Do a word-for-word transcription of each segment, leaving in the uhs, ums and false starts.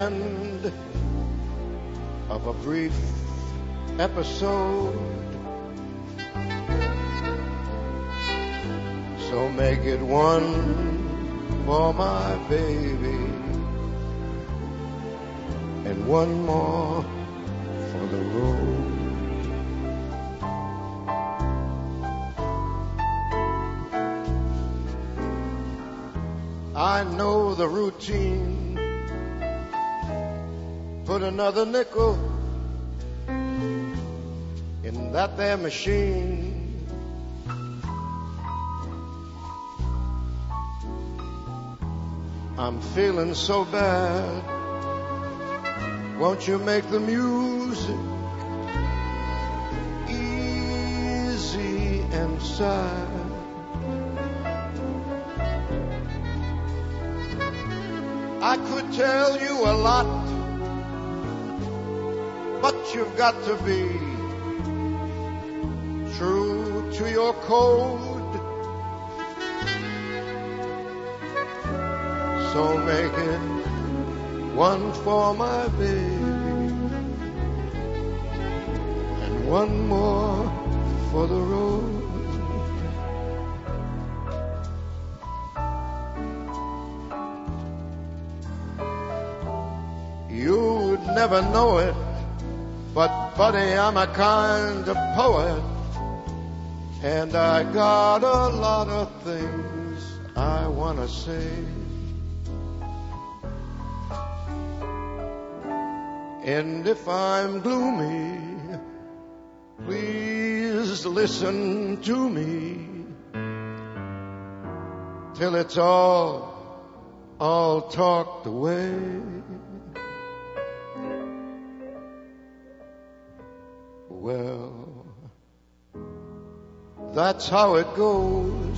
End of a brief episode, so make it one for my baby and one more for the road. I know the routine. Put another nickel in that there machine. I'm feeling so bad. Won't you make the music easy and sad? I could tell you a lot, but you've got to be true to your code. So make it one for my baby and one more for the road. You'd never know it, but buddy, I'm a kind of poet, and I got a lot of things I want to say. And if I'm gloomy, please listen to me till it's all, all talked away. Well, that's how it goes.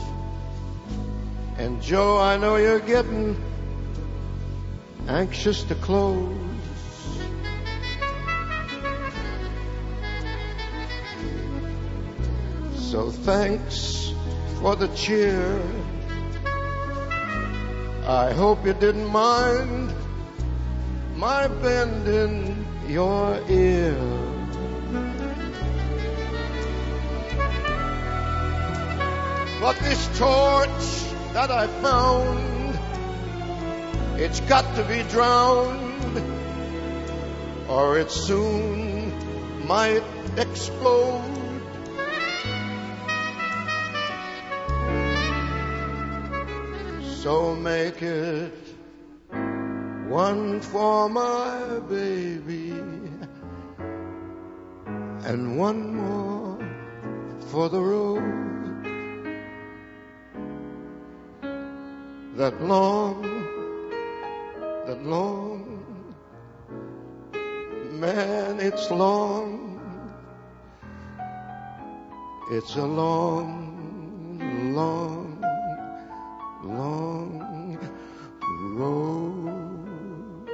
And Joe, I know you're getting anxious to close. So thanks for the cheer. I hope you didn't mind my bending your ear. But this torch that I found, it's got to be drowned, or it soon might explode. So make it one for my baby and one more for the road. That long, that long, man, it's long. It's a long, long, long road.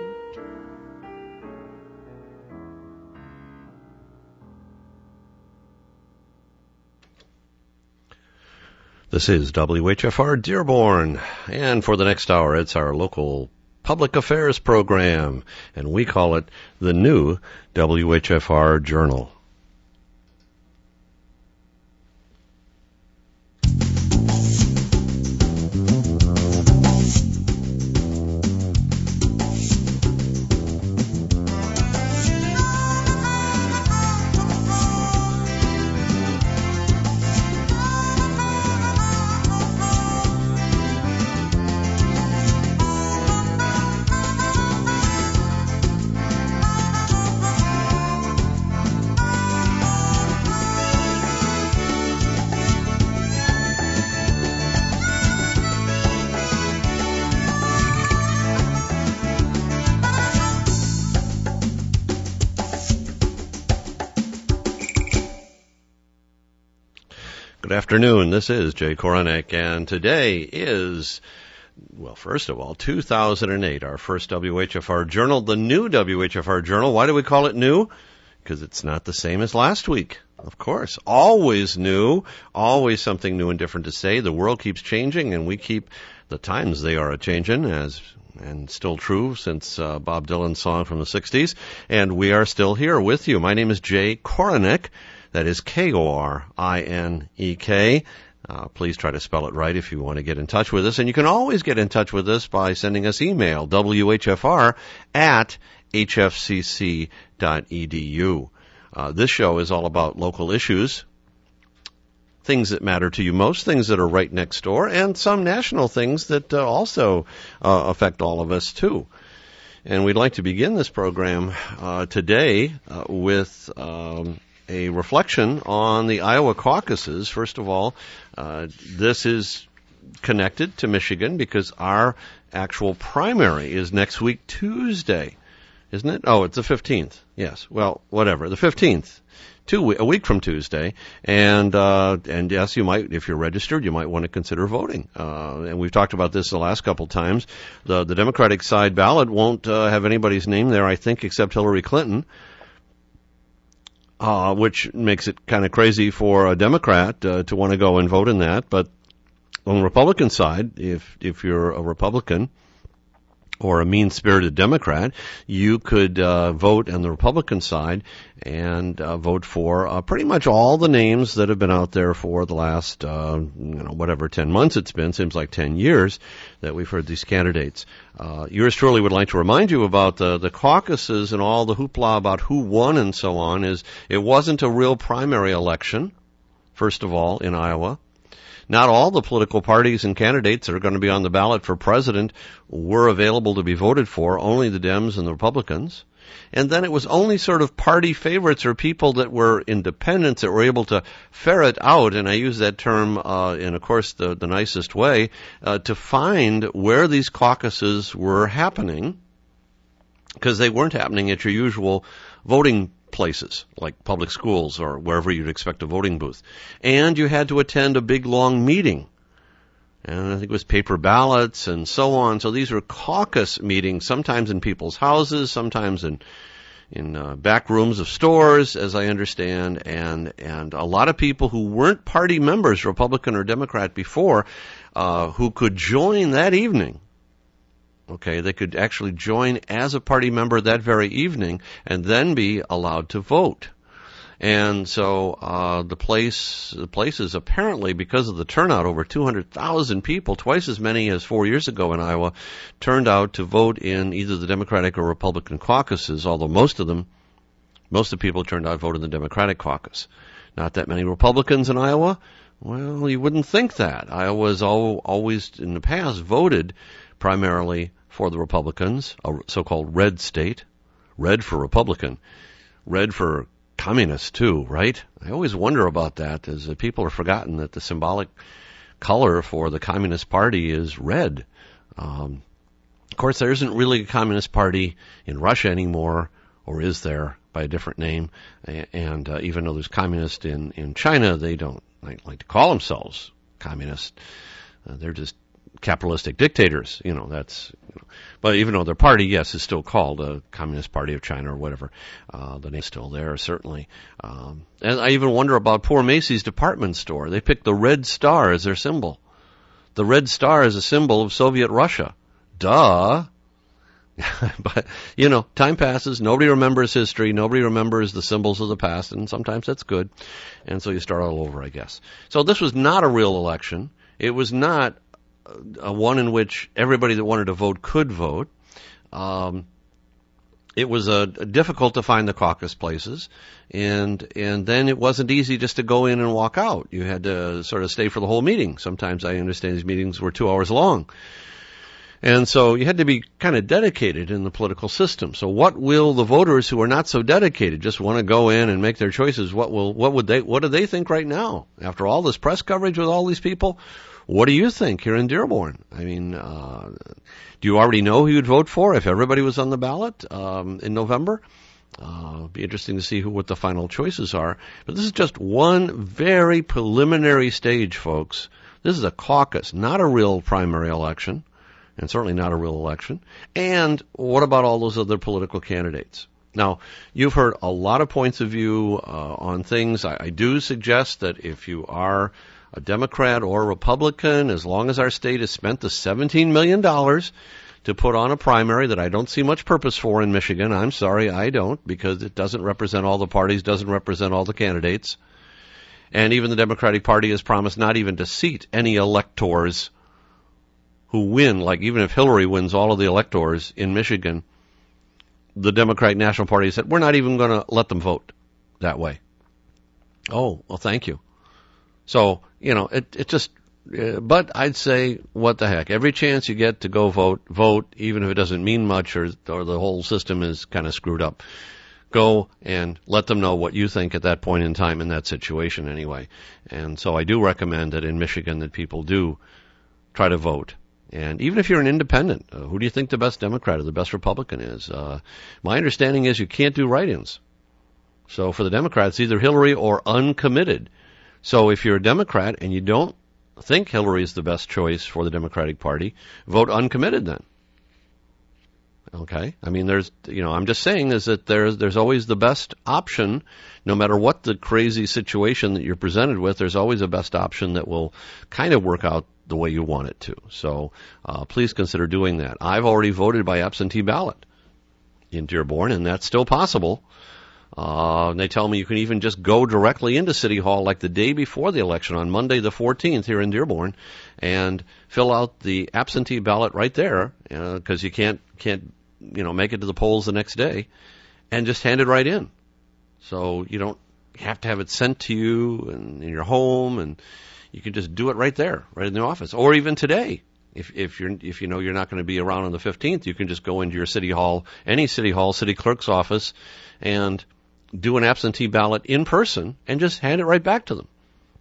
This is W H F R Dearborn, and for the next hour, it's our local public affairs program, and we call it the new W H F R Journal. Good afternoon. This is Jay Koronek, and today is, well, first of all, two thousand eight, our first W H F R Journal, the new W H F R Journal. Why do we call it new? Because it's not the same as last week. Of course. Always new, always something new and different to say. The world keeps changing, and we keep the times they are a-changing, as and still true since uh, Bob Dylan's song from the sixties. And we are still here with you. My name is Jay Korenek. That is K O R I N E K. Uh, please try to spell it right if you want to get in touch with us. And you can always get in touch with us by sending us email, W H F R at H F C C dot E D U. Uh, this show is all about local issues, things that matter to you most, things that are right next door, and some national things that uh, also uh, affect all of us, too. And we'd like to begin this program uh, today uh, with um, a reflection on the Iowa caucuses. First of all, uh, this is connected to Michigan because our actual primary is next week, Tuesday, isn't it? Oh, it's the fifteenth. Yes. Well, whatever. The fifteenth. Two, a week from Tuesday, and uh, and yes, you might, if you're registered, you might want to consider voting. Uh, and we've talked about this the last couple times. The the Democratic side ballot won't uh, have anybody's name there, I think, except Hillary Clinton, uh, which makes it kind of crazy for a Democrat uh, to want to go and vote in that. But on the Republican side, if if you're a Republican or a mean-spirited Democrat, you could uh, vote on the Republican side and uh, vote for uh, pretty much all the names that have been out there for the last, uh, you know, whatever, ten months it's been, seems like ten years that we've heard these candidates. Uh, yours truly would like to remind you about the, the caucuses and all the hoopla about who won and so on. Is it wasn't a real primary election, first of all, in Iowa. Not all the political parties and candidates that are going to be on the ballot for president were available to be voted for, only the Dems and the Republicans. And then it was only sort of party favorites or people that were independents that were able to ferret out, and I use that term uh, in, of course, the, the nicest way, uh, to find where these caucuses were happening, because they weren't happening at your usual voting places like public schools or wherever you'd expect a voting booth. And you had to attend a big, long meeting. And I think it was paper ballots and so on. So these were caucus meetings, sometimes in people's houses, sometimes in in uh, back rooms of stores, as I understand. And and a lot of people who weren't party members, Republican or Democrat, before, uh, who could join that evening. Okay, they could actually join as a party member that very evening and then be allowed to vote. And so uh, the place, the place is apparently, because of the turnout, over two hundred thousand people, twice as many as four years ago in Iowa, turned out to vote in either the Democratic or Republican caucuses, although most of them, most of the people turned out to vote in the Democratic caucus. Not that many Republicans in Iowa? Well, you wouldn't think that. Iowa has always, in the past, voted primarily for the Republicans, a so-called red state. Red for Republican. Red for communist, too, right? I always wonder about that, as people have forgotten that the symbolic color for the Communist Party is red. Um, of course, there isn't really a Communist Party in Russia anymore, or is there, by a different name? And uh, even though there's communist in, in China, they don't like, like to call themselves communist. Uh, they're just capitalistic dictators, you know, that's, you know, but even though their party, yes, is still called a Communist Party of China or whatever, uh, the name's still there, certainly. Um, and I even wonder about poor Macy's department store. They picked the red star as their symbol. The red star is a symbol of Soviet Russia. Duh. But, you know, time passes, nobody remembers history, nobody remembers the symbols of the past, and sometimes that's good. And so you start all over, I guess. So this was not a real election. It was not a one in which everybody that wanted to vote could vote. Um, it was uh, difficult to find the caucus places, and and then it wasn't easy just to go in and walk out. You had to sort of stay for the whole meeting. Sometimes I understand these meetings were two hours long. And so you had to be kind of dedicated in the political system. So what will the voters who are not so dedicated, just want to go in and make their choices, what will, what would they, what do they think right now? After all this press coverage with all these people, what do you think here in Dearborn? I mean, uh, do you already know who you'd vote for if everybody was on the ballot, um, in November? Uh, it'll be interesting to see who, what the final choices are. But this is just one very preliminary stage, folks. This is a caucus, not a real primary election. And certainly not a real election. And what about all those other political candidates? Now, you've heard a lot of points of view uh, on things. I, I do suggest that if you are a Democrat or a Republican, as long as our state has spent the seventeen million dollars to put on a primary that I don't see much purpose for in Michigan. I'm sorry, I don't, because it doesn't represent all the parties, doesn't represent all the candidates. And even the Democratic Party has promised not even to seat any electors who win, like even if Hillary wins all of the electors in Michigan, the Democratic National Party said, we're not even going to let them vote that way. Oh, well, thank you. So, you know, it, it just, uh, but I'd say, what the heck? Every chance you get to go vote, vote, even if it doesn't mean much or, or the whole system is kind of screwed up. Go and let them know what you think at that point in time in that situation anyway. And so I do recommend that in Michigan that people do try to vote. And even if you're an independent, uh, who do you think the best Democrat or the best Republican is? Uh, my understanding is you can't do write-ins. So for the Democrats, either Hillary or uncommitted. So if you're a Democrat and you don't think Hillary is the best choice for the Democratic Party, vote uncommitted then. Okay? I mean, there's, you know, I'm just saying is that there's, there's always the best option, no matter what the crazy situation that you're presented with, there's always a best option that will kind of work out the way you want it to. So, uh, please consider doing that. I've already voted by absentee ballot in Dearborn, and that's still possible. Uh, they tell me you can even just go directly into City Hall like the day before the election on Monday the fourteenth here in Dearborn and fill out the absentee ballot right there, because uh, you can't, can't, you know, make it to the polls the next day, and just hand it right in. So you don't have to have it sent to you and in your home, and you can just do it right there, right in the office. Or even today, if if you're if you know you're not going to be around on the fifteenth, you can just go into your city hall, any city hall, city clerk's office, and do an absentee ballot in person and just hand it right back to them.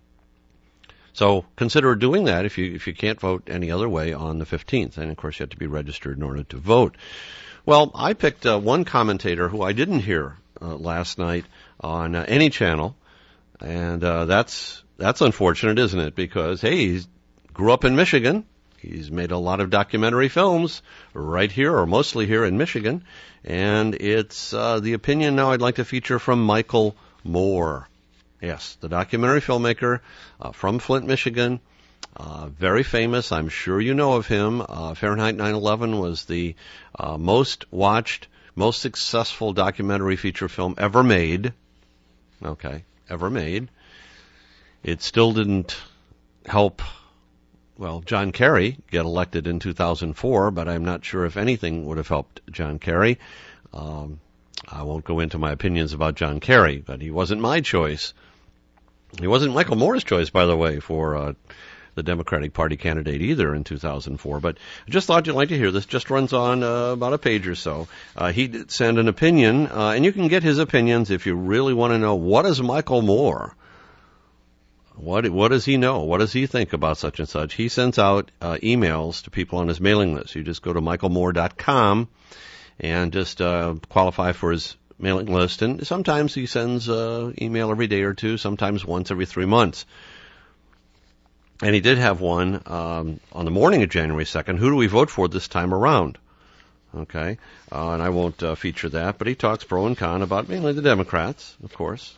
So consider doing that if you if you can't vote any other way on the fifteenth. And of course you have to be registered in order to vote. Well, I picked uh, one commentator who I didn't hear uh, last night on uh, any channel, and uh, that's that's unfortunate, isn't it? Because hey, he grew up in Michigan. He's made a lot of documentary films right here, or mostly here in Michigan, and it's uh, the opinion now I'd like to feature from Michael Moore. Yes, the documentary filmmaker uh, from Flint, Michigan, uh, very famous. I'm sure you know of him. Uh, Fahrenheit nine eleven was the uh, most watched, most successful documentary feature film ever made. Okay, ever made. It still didn't help, well, John Kerry get elected in two thousand four, but I'm not sure if anything would have helped John Kerry. Um, I won't go into my opinions about John Kerry, but he wasn't my choice. He wasn't Michael Moore's choice, by the way, for uh, the Democratic Party candidate either in two thousand four. But I just thought you'd like to hear this. Just runs on uh, about a page or so. Uh, he did send an opinion, uh, and you can get his opinions if you really want to know what is Michael Moore. What what does he know? What does he think about such and such? He sends out uh, emails to people on his mailing list. You just go to michael moore dot com and just uh, qualify for his mailing list. And sometimes he sends uh, email every day or two, sometimes once every three months. And he did have one um, on the morning of January second. Who do we vote for this time around? Okay, uh, and I won't uh, feature that, but he talks pro and con about mainly the Democrats, of course.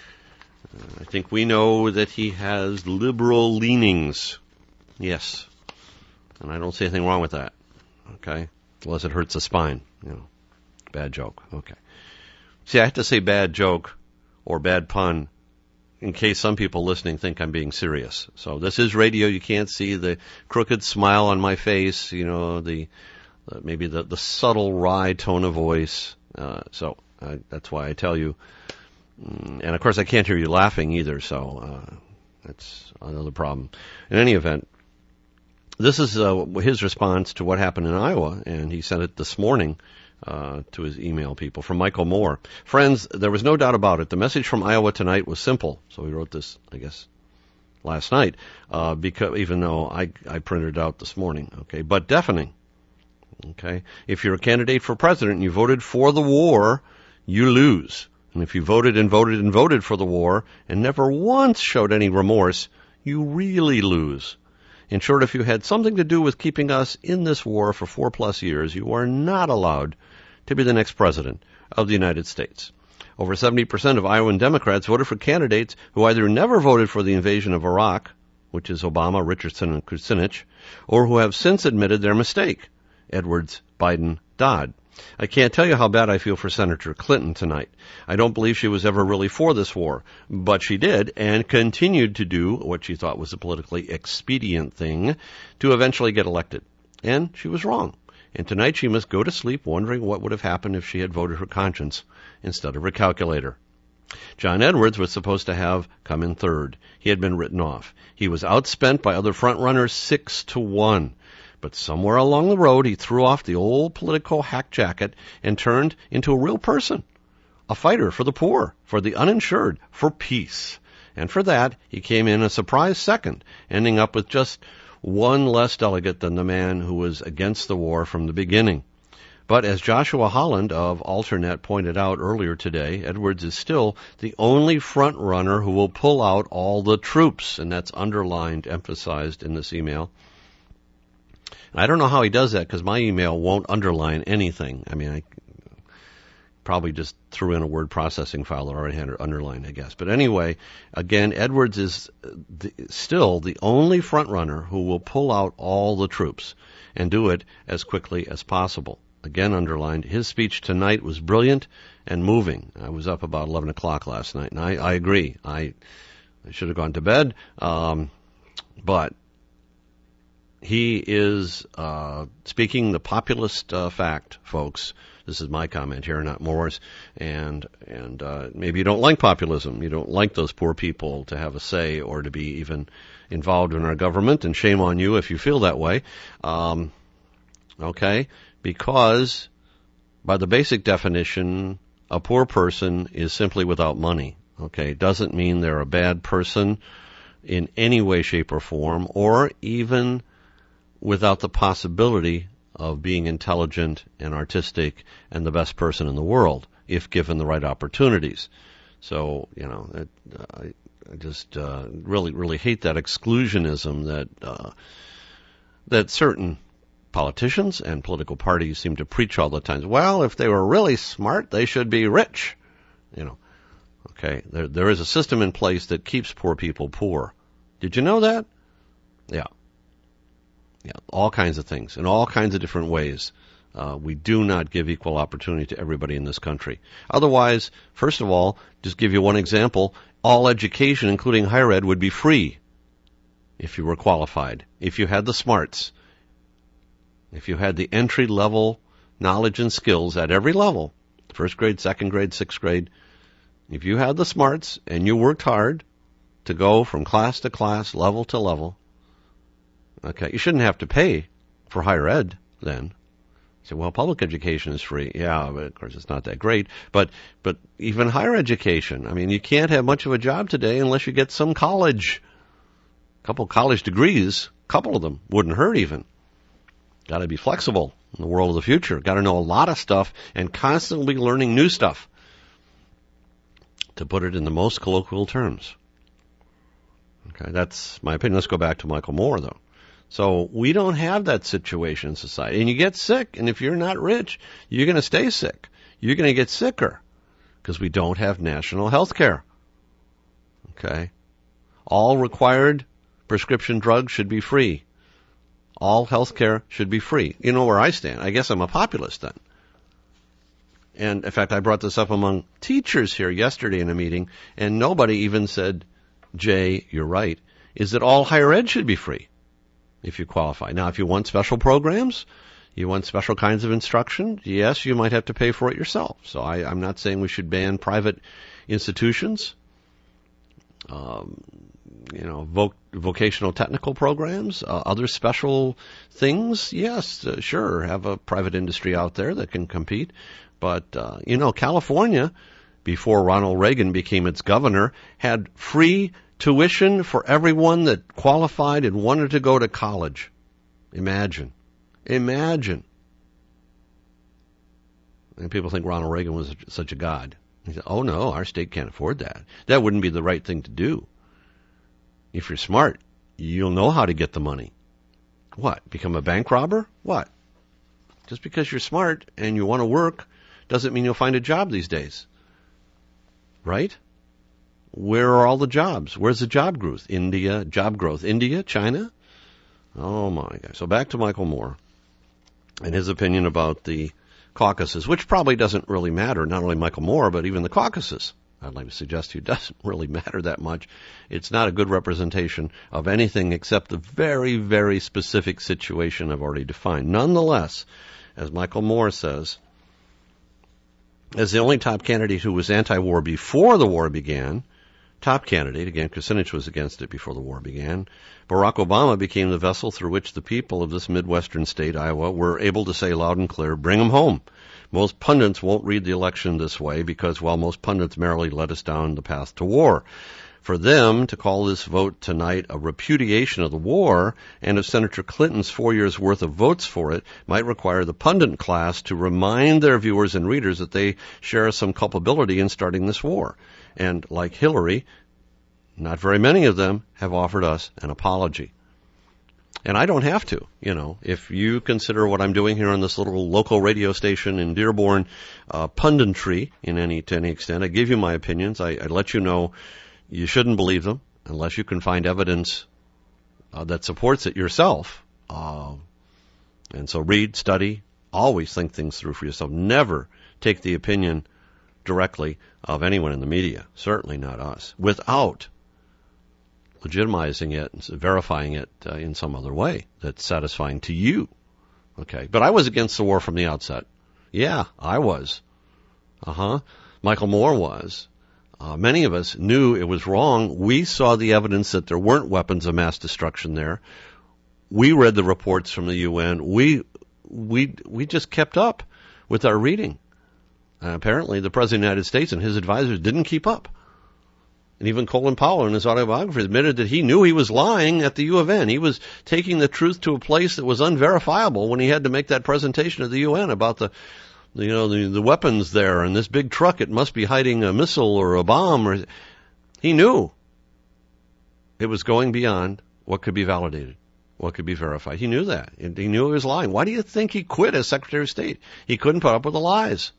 I think we know that he has liberal leanings. Yes. And I don't see anything wrong with that. Okay? Unless it hurts the spine. You know, bad joke. Okay. See, I have to say bad joke or bad pun in case some people listening think I'm being serious. So this is radio. You can't see the crooked smile on my face, you know, the uh, maybe the, the subtle wry tone of voice. Uh, so uh, that's why I tell you. And, of course, I can't hear you laughing either, so uh, that's another problem. In any event, this is uh, his response to what happened in Iowa, and he sent it this morning uh, to his email people from Michael Moore. Friends, there was no doubt about it. The message from Iowa tonight was simple. So he wrote this, I guess, last night, uh, because even though I, I printed it out this morning, okay, but deafening. Okay, if you're a candidate for president and you voted for the war, you lose. And if you voted and voted and voted for the war and never once showed any remorse, you really lose. In short, if you had something to do with keeping us in this war for four plus years, you are not allowed to be the next president of the United States. Over seventy percent of Iowan Democrats voted for candidates who either never voted for the invasion of Iraq, which is Obama, Richardson, and Kucinich, or who have since admitted their mistake Edwards, Biden, Dodd. I can't tell you how bad I feel for Senator Clinton tonight. I don't believe she was ever really for this war, but she did and continued to do what she thought was a politically expedient thing to eventually get elected. And she was wrong. And tonight she must go to sleep wondering what would have happened if she had voted her conscience instead of her calculator. John Edwards was supposed to have come in third. He had been written off. He was outspent by other frontrunners six to one. But somewhere along the road, he threw off the old political hack jacket and turned into a real person, a fighter for the poor, for the uninsured, for peace. And for that, he came in a surprise second, ending up with just one less delegate than the man who was against the war from the beginning. But as Joshua Holland of Alternet pointed out earlier today, Edwards is still the only front runner who will pull out all the troops, and that's underlined, emphasized in this email. I don't know how he does that because my email won't underline anything. I mean, I probably just threw in a word processing file that already had it underlined, I guess. But anyway, again, Edwards is the, still the only front runner who will pull out all the troops and do it as quickly as possible. Again, underlined, his speech tonight was brilliant and moving. I was up about eleven o'clock last night, and I, I agree. I, I should have gone to bed, um, but he is uh, speaking the populist uh, fact, folks. This is my comment here, not Moore's. And and uh, maybe you don't like populism. You don't like those poor people to have a say or to be even involved in our government. And shame on you if you feel that way. Um, okay, because by the basic definition, a poor person is simply without money. Okay, doesn't mean they're a bad person in any way, shape, or form, or even without the possibility of being intelligent and artistic and the best person in the world, if given the right opportunities. So, you know, it, uh, I, I just uh, really, really hate that exclusionism that uh, that certain politicians and political parties seem to preach all the time. Well, if they were really smart, they should be rich. You know, okay, there there is a system in place that keeps poor people poor. Did you know that? Yeah. Yeah, all kinds of things, in all kinds of different ways. Uh, we do not give equal opportunity to everybody in this country. Otherwise, first of all, just give you one example, all education, including higher ed, would be free if you were qualified, if you had the smarts, if you had the entry-level knowledge and skills at every level, first grade, second grade, sixth grade. If you had the smarts and you worked hard to go from class to class, level to level, okay, you shouldn't have to pay for higher ed then. You say, well, public education is free. Yeah, but of course it's not that great. But but even higher education, I mean, you can't have much of a job today unless you get some college. A couple college degrees, a couple of them wouldn't hurt even. Got to be flexible in the world of the future. Got to know a lot of stuff and constantly learning new stuff, to put it in the most colloquial terms. Okay, that's my opinion. Let's go back to Michael Moore, though. So we don't have that situation in society. And you get sick, and if you're not rich, you're going to stay sick. You're going to get sicker because we don't have national health care. Okay? All required prescription drugs should be free. All health care should be free. You know where I stand. I guess I'm a populist then. And, in fact, I brought this up among teachers here yesterday in a meeting, and nobody even said, Jay, you're right, is that all higher ed should be free if you qualify. Now, if you want special programs, you want special kinds of instruction, yes, you might have to pay for it yourself. So I, I'm not saying we should ban private institutions, um, you know, voc- vocational technical programs, uh, other special things. Yes, uh, sure, have a private industry out there that can compete. But, uh, you know, California, before Ronald Reagan became its governor, had free tuition for everyone that qualified and wanted to go to college. Imagine. Imagine. And people think Ronald Reagan was such a god. He said, oh no, our state can't afford that. That wouldn't be the right thing to do. If you're smart, you'll know how to get the money. What? Become a bank robber? What? Just because you're smart and you want to work doesn't mean you'll find a job these days. Right? Where are all the jobs? Where's the job growth? India, job growth. India, China? Oh my God. So back to Michael Moore. and his opinion about the caucuses, which probably doesn't really matter, not only Michael Moore, but even the caucuses. I'd like to suggest to you it doesn't really matter that much. It's not a good representation of anything except the very, very specific situation I've already defined. Nonetheless, as Michael Moore says, as the only top candidate who was anti-war before the war began, top candidate, again, Kucinich was against it before the war began, Barack Obama became the vessel through which the people of this Midwestern state, Iowa, were able to say loud and clear, bring them home. Most pundits won't read the election this way because, well, most pundits merely led us down the path to war. For them to call this vote tonight a repudiation of the war and of Senator Clinton's four years' worth of votes for it might require the pundit class to remind their viewers and readers that they share some culpability in starting this war. And like Hillary, not very many of them have offered us an apology. And I don't have to, you know, if you consider what I'm doing here on this little local radio station in Dearborn, uh, punditry in any, to any extent. I give you my opinions. I, I let you know you shouldn't believe them unless you can find evidence uh, that supports it yourself. Uh, and so read, study, always think things through for yourself. Never take the opinion directly of anyone in the media, certainly not us, without legitimizing it and verifying it uh, in some other way that's satisfying to you. Okay, but I was against the war from the outset. Yeah, I was. Uh-huh. Michael Moore was. Uh, many of us knew it was wrong. We saw the evidence that there weren't weapons of mass destruction there. We read the reports from the U N. We we we just kept up with our reading. Uh, apparently, the President of the United States and his advisors didn't keep up. And even Colin Powell in his autobiography admitted that he knew he was lying at the U of N. He was taking the truth to a place that was unverifiable when he had to make that presentation at the U N about the, you know, the, the weapons there and this big truck. It must be hiding a missile or a bomb. Or he knew it was going beyond what could be validated, what could be verified. He knew that. He knew he was lying. Why do you think he quit as Secretary of State? He couldn't put up with the lies.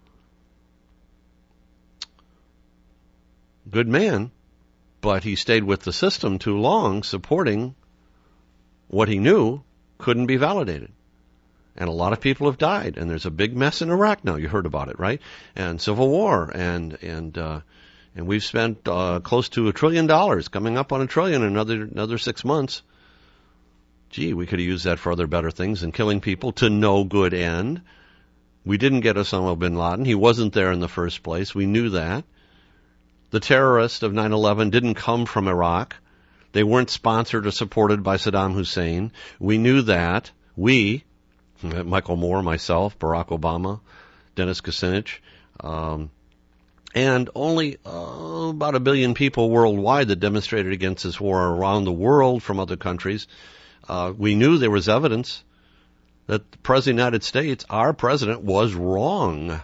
Good man, but he stayed with the system too long, supporting what he knew couldn't be validated. And a lot of people have died, and there's a big mess in Iraq now. You heard about it, right? And civil war, and and uh, and we've spent uh, close to a trillion dollars, coming up on a trillion in another another six months. Gee, we could have used that for other better things than killing people to no good end. We didn't get Osama bin Laden. He wasn't there in the first place. We knew that. The terrorists of nine eleven didn't come from Iraq. They weren't sponsored or supported by Saddam Hussein. We knew that. We, Michael Moore, myself, Barack Obama, Dennis Kucinich, um, and only uh, about a billion people worldwide that demonstrated against this war around the world from other countries. Uh, we knew there was evidence that the President of the United States, our president, was wrong.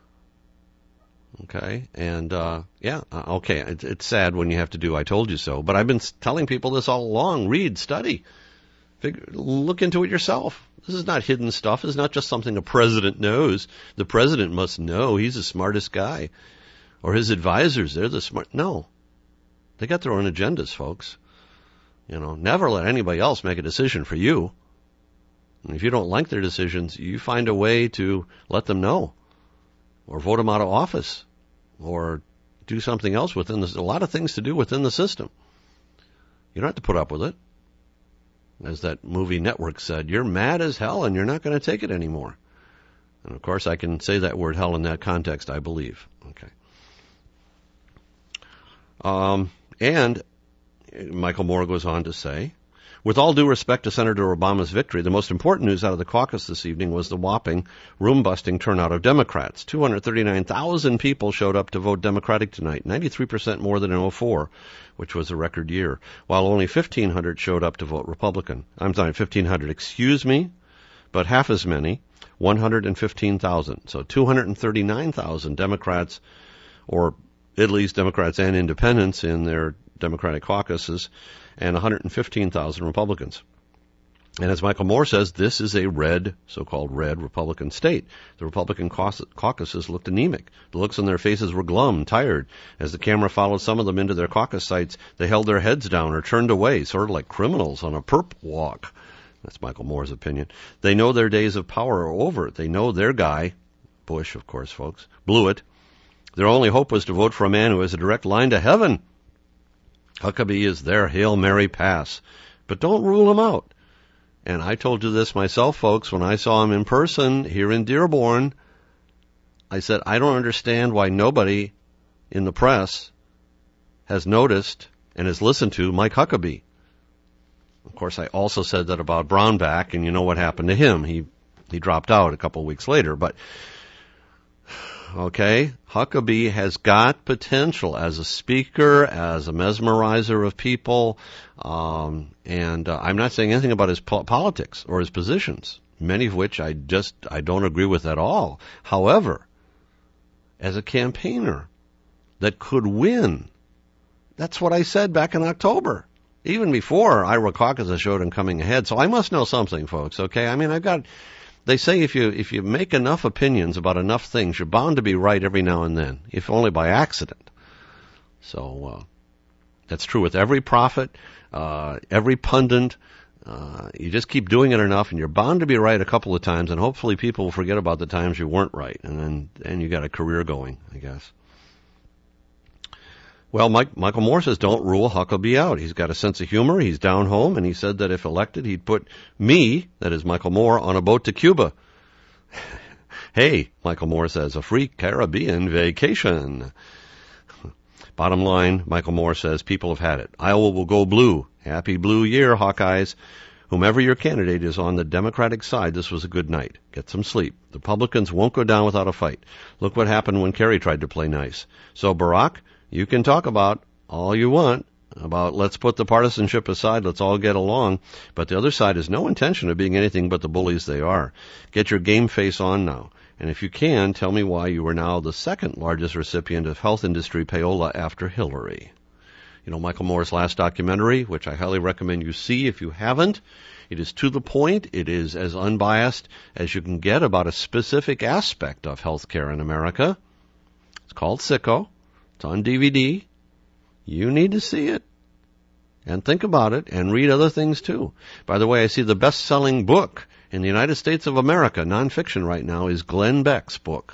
Okay, and, uh, yeah, uh, okay, it, it's sad when you have to do I told you so, but I've been telling people this all along. Read, study, figure, look into it yourself. This is not hidden stuff. This is not just something a president knows. The president must know. He's the smartest guy. Or his advisors, they're the smart. No. They got their own agendas, folks. You know, never let anybody else make a decision for you. And if you don't like their decisions, you find a way to let them know. Or vote them out of office. Or do something else within this. A lot of things to do within the system. You don't have to put up with it. As that movie Network said, you're mad as hell and you're not going to take it anymore. And of course I can say that word hell in that context, I believe. Okay. Um, and Michael Moore goes on to say, with all due respect to Senator Obama's victory, the most important news out of the caucus this evening was the whopping, room-busting turnout of Democrats. two hundred thirty-nine thousand people showed up to vote Democratic tonight, ninety-three percent more than in oh four, which was a record year, while only fifteen hundred showed up to vote Republican. I'm sorry, fifteen hundred, excuse me, but half as many, one hundred fifteen thousand. So two hundred thirty-nine thousand Democrats, or at least Democrats and independents in their Democratic caucuses, and one hundred fifteen thousand Republicans. And as Michael Moore says, this is a red, so-called red Republican state. The Republican caucuses looked anemic. The looks on their faces were glum, tired. As the camera followed some of them into their caucus sites, they held their heads down or turned away, sort of like criminals on a perp walk. That's Michael Moore's opinion. They know their days of power are over. They know their guy, Bush, of course, folks, blew it. Their only hope was to vote for a man who has a direct line to heaven. Huckabee is their Hail Mary pass. But don't rule him out. And I told you this myself, folks, when I saw him in person here in Dearborn. I said, I don't understand why nobody in the press has noticed and has listened to Mike Huckabee. Of course, I also said that about Brownback, and you know what happened to him. He he dropped out a couple of weeks later. But, okay, Huckabee has got potential as a speaker, as a mesmerizer of people, um, and uh, I'm not saying anything about his po- politics or his positions, many of which I just I don't agree with at all. However, as a campaigner that could win, that's what I said back in October. Even before Iowa Caucus showed him coming ahead. So I must know something, folks, okay? I mean, I've got, they say if you, if you make enough opinions about enough things, you're bound to be right every now and then, if only by accident. So, uh, that's true with every prophet, uh, every pundit. Uh, you just keep doing it enough and you're bound to be right a couple of times, and hopefully people will forget about the times you weren't right, and then, and you got a career going, I guess. Well, Mike, Michael Moore says don't rule Huckabee out. He's got a sense of humor. He's down home, and he said that if elected, he'd put me, that is Michael Moore, on a boat to Cuba. Hey, Michael Moore says, a free Caribbean vacation. Bottom line, Michael Moore says people have had it. Iowa will go blue. Happy blue year, Hawkeyes. Whomever your candidate is on the Democratic side, this was a good night. Get some sleep. The Republicans won't go down without a fight. Look what happened when Kerry tried to play nice. So, Barack, you can talk about all you want about let's put the partisanship aside, let's all get along, but the other side has no intention of being anything but the bullies they are. Get your game face on now. And if you can, tell me why you are now the second largest recipient of health industry payola after Hillary. You know, Michael Moore's last documentary, which I highly recommend you see if you haven't, it is to the point, it is as unbiased as you can get about a specific aspect of healthcare in America. It's called Sicko. It's on D V D. You need to see it and think about it and read other things too. By the way, I see the best-selling book in the United States of America, nonfiction right now, is Glenn Beck's book.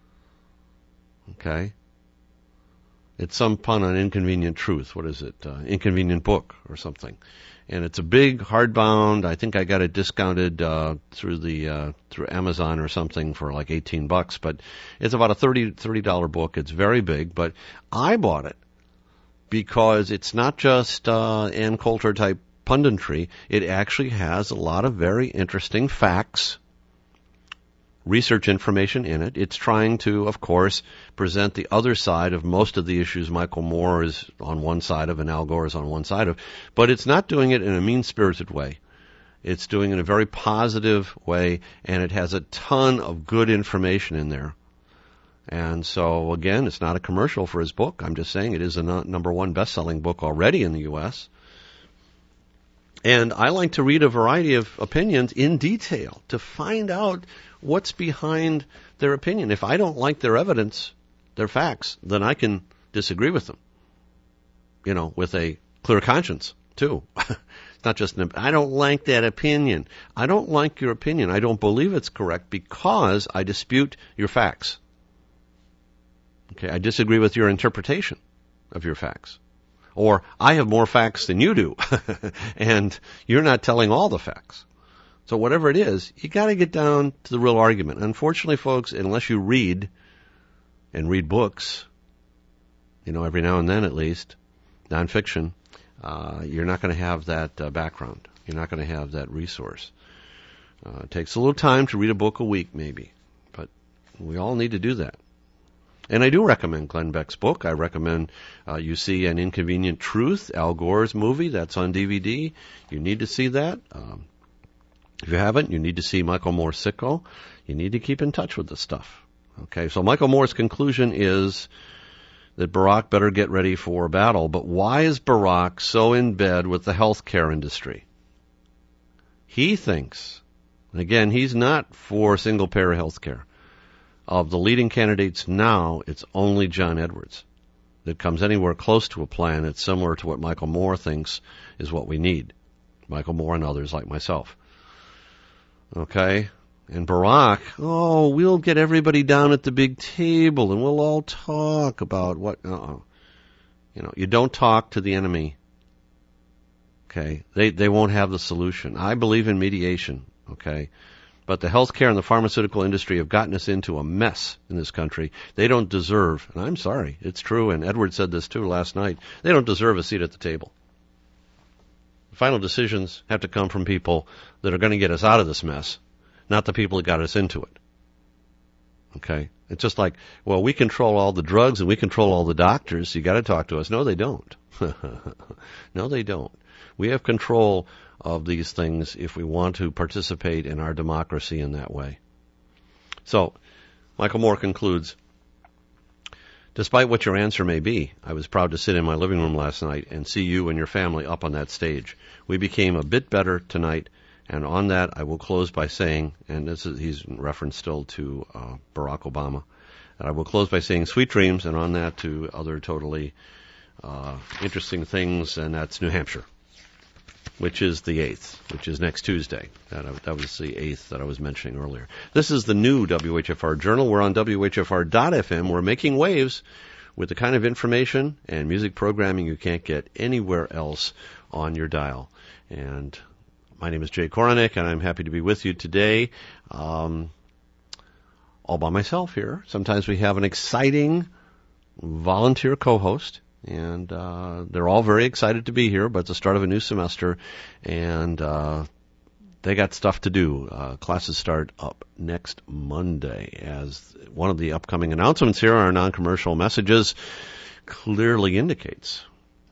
Okay? It's some pun on Inconvenient Truth. What is it? Uh, Inconvenient Book or something. And it's a big hardbound. I think I got it discounted uh, through the uh, through Amazon or something for like eighteen bucks. But it's about a thirty dollar book. It's very big. But I bought it because it's not just uh, Ann Coulter type punditry. It actually has a lot of very interesting facts, research information in it. It's trying to, of course, present the other side of most of the issues Michael Moore is on one side of and Al Gore is on one side of, but it's not doing it in a mean-spirited way. It's doing it in a very positive way, and it has a ton of good information in there. And so, again, it's not a commercial for his book. I'm just saying it is a no- number one best-selling book already in the U S And I like to read a variety of opinions in detail to find out what's behind their opinion. If I don't like their evidence, their facts, then I can disagree with them, you know, with a clear conscience, too. It's not just an, I don't like that opinion. I don't like your opinion. I don't believe it's correct because I dispute your facts. Okay, I disagree with your interpretation of your facts. Or I have more facts than you do, and you're not telling all the facts. So whatever it is, you got to get down to the real argument. Unfortunately, folks, unless you read and read books, you know, every now and then at least, nonfiction, uh, you're not going to have that uh, background. You're not going to have that resource. Uh, it takes a little time to read a book a week, maybe, but we all need to do that. And I do recommend Glenn Beck's book. I recommend uh, you see An Inconvenient Truth, Al Gore's movie. That's on D V D. You need to see that. Um, if you haven't, you need to see Michael Moore's Sicko. You need to keep in touch with this stuff. Okay, so Michael Moore's conclusion is that Barack better get ready for battle. But why is Barack so in bed with the healthcare industry? He thinks, and again, he's not for single-payer healthcare. Of the leading candidates now, it's only John Edwards that comes anywhere close to a plan that's similar to what Michael Moore thinks is what we need. Michael Moore and others like myself. Okay? And Barack, oh, we'll get everybody down at the big table and we'll all talk about what, uh, you know, you don't talk to the enemy. Okay? They, they won't have the solution. I believe in mediation. Okay? But the healthcare and the pharmaceutical industry have gotten us into a mess in this country. They don't deserve, and I'm sorry, it's true, and Edward said this too last night, they don't deserve a seat at the table. The final decisions have to come from people that are going to get us out of this mess, not the people that got us into it. Okay? It's just like, well, we control all the drugs and we control all the doctors, so you got to talk to us. No, they don't. No, they don't. We have control of these things if we want to participate in our democracy in that way. So, Michael Moore concludes, despite what your answer may be, I was proud to sit in my living room last night and see you and your family up on that stage. We became a bit better tonight, and on that I will close by saying, and this is, he's in reference still to uh, Barack Obama, and I will close by saying sweet dreams, and on that to other totally uh, interesting things, and that's New Hampshire, which is the eighth, which is next Tuesday. That, that was the eighth that I was mentioning earlier. This is the new W H F R Journal. We're on W H F R dot F M. We're making waves with the kind of information and music programming you can't get anywhere else on your dial. And my name is Jay Koronick, and I'm happy to be with you today, um, all by myself here. Sometimes we have an exciting volunteer co-host. And uh, they're all very excited to be here, but it's the start of a new semester, and uh, they got stuff to do. Uh, classes start up next Monday. As one of the upcoming announcements here, our non-commercial messages clearly indicates.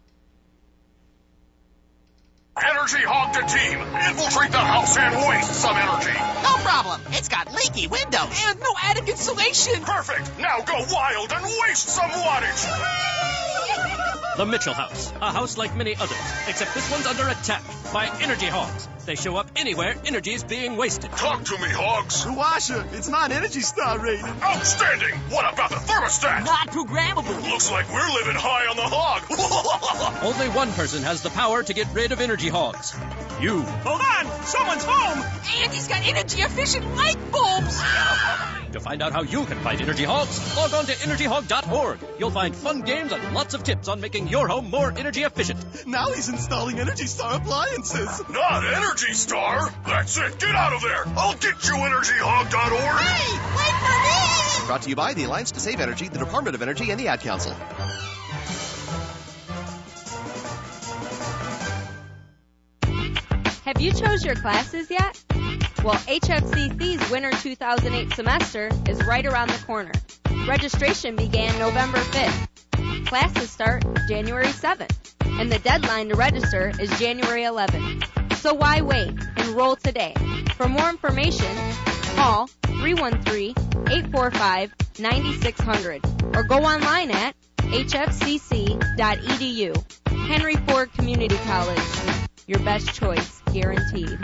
Energy Hog to team. Infiltrate the house and waste some energy. No problem. It's got leaky windows and no attic insulation. Perfect. Now go wild and waste some wattage. The Mitchell House. A house like many others, except this one's under attack by energy hogs. They show up anywhere energy is being wasted. Talk to me, hogs. Washer, it's not Energy Star rated. Outstanding. What about the thermostat? Not programmable. Looks like we're living high on the hog. Only one person has the power to get rid of energy hogs. You. Hold on, someone's home. And he's got energy-efficient light bulbs. To find out how you can fight energy hogs, log on to energy hog dot org. You'll find fun games and lots of tips on making your home more energy efficient. Now he's installing Energy Star appliances. Not Energy Star. That's it. Get out of there. I'll get you, energy hog dot org. Hey, wait for me. Brought to you by the Alliance to Save Energy, the Department of Energy, and the Ad Council. Have you chose your classes yet? Well, H F C C's Winter two thousand eight semester is right around the corner. Registration began November fifth. Classes start January seventh, and the deadline to register is January eleventh. So why wait? Enroll today. For more information, call three one three, eight four five, nine six zero zero or go online at h f c c dot e d u. Henry Ford Community College. Your best choice, guaranteed.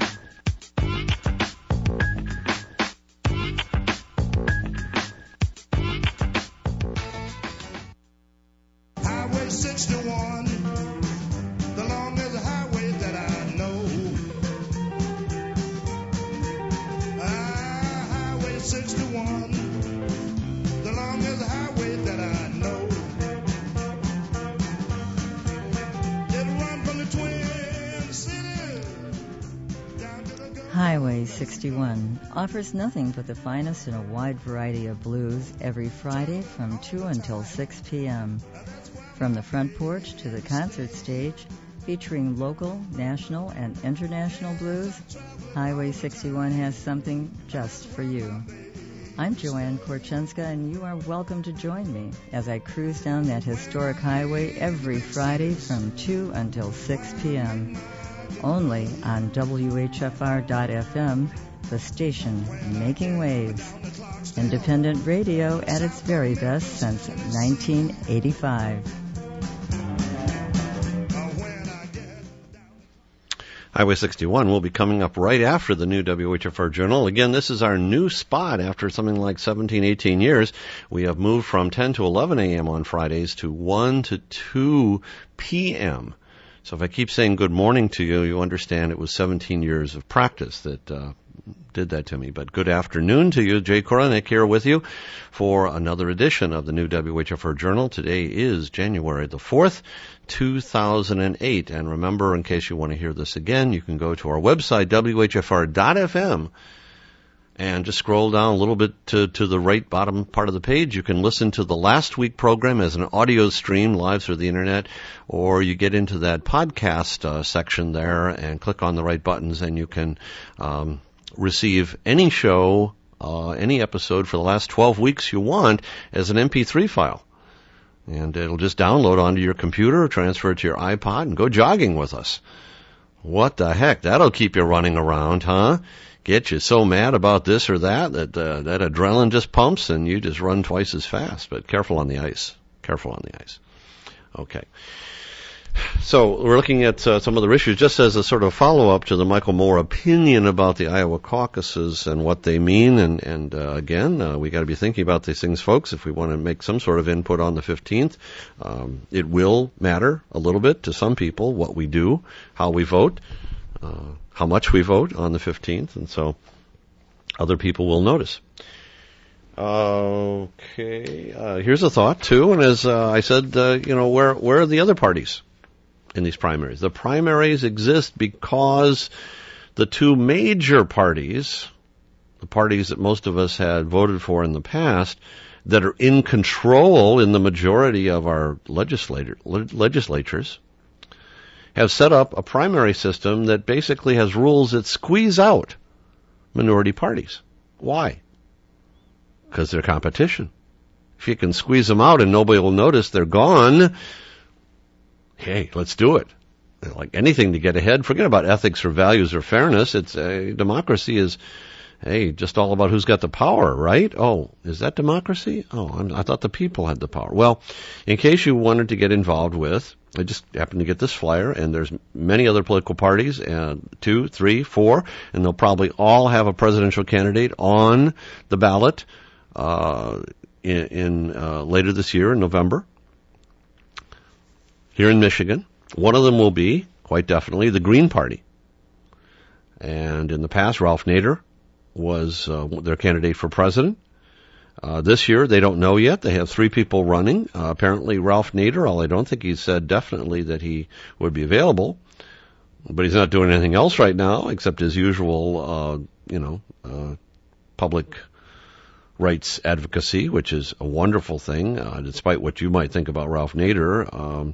Highway sixty-one, the longest highway that I know. Ah, Highway sixty-one, the longest highway that I know. It'll run from the Twin Cities down to the Gulf. Highway sixty-one offers nothing but the finest in a wide variety of blues every Friday from two until six p.m. From the front porch to the concert stage, featuring local, national, and international blues, Highway sixty-one has something just for you. I'm Joanne Korchenska, and you are welcome to join me as I cruise down that historic highway every Friday from two until six p.m. Only on W H F R dot F M, the station making waves. Independent radio at its very best since nineteen eighty-five. Highway sixty-one will be coming up right after the new W H F R Journal. Again, this is our new spot after something like seventeen, eighteen years. We have moved from ten to eleven a.m. on Fridays to one to two p.m. So if I keep saying good morning to you, you understand it was seventeen years of practice that uh, did that to me. But good afternoon to you. Jay Korenik here with you for another edition of the new W H F R Journal. Today is January the fourth, two thousand eight. And remember, in case you want to hear this again, you can go to our website, W H F R dot F M, and just scroll down a little bit to, to the right bottom part of the page. You can listen to the last week program as an audio stream live through the internet, or you get into that podcast uh, section there and click on the right buttons, and you can um, receive any show, uh, any episode for the last twelve weeks you want as an M P three file. And it'll just download onto your computer, transfer it to your iPod, and go jogging with us. What the heck? That'll keep you running around, huh? Get you so mad about this or that that uh, that adrenaline just pumps and you just run twice as fast. But careful on the ice. Careful on the ice. Okay. So we're looking at uh, some other issues just as a sort of follow-up to the Michael Moore opinion about the Iowa caucuses and what they mean. And, and uh, again, uh, we got to be thinking about these things, folks, if we want to make some sort of input on the fifteenth. Um, it will matter a little bit to some people what we do, how we vote. Uh, how much we vote on the fifteenth, and so other people will notice. Okay, uh, here's a thought, too, and as uh, I said, uh, you know, where, where are the other parties in these primaries? The primaries exist because the two major parties, the parties that most of us had voted for in the past, that are in control in the majority of our legislator, legislatures, have set up a primary system that basically has rules that squeeze out minority parties. Why? Because they're competition. If you can squeeze them out and nobody will notice they're gone, hey, let's do it. Like anything to get ahead. Forget about ethics or values or fairness. It's a democracy is, hey, just all about who's got the power, right? Oh, is that democracy? Oh, I'm, I thought the people had the power. Well, in case you wanted to get involved with, I just happened to get this flyer, and there's many other political parties, uh, two, three, four, and they'll probably all have a presidential candidate on the ballot uh, in, in uh, later this year in November. Here in Michigan, one of them will be, quite definitely, the Green Party. And in the past, Ralph Nader was uh, their candidate for president. Uh, this year, they don't know yet. They have three people running. Uh, apparently, Ralph Nader, although I don't think he said definitely that he would be available, but he's not doing anything else right now except his usual, uh, you know, uh, public rights advocacy, which is a wonderful thing, uh, despite what you might think about Ralph Nader. Um,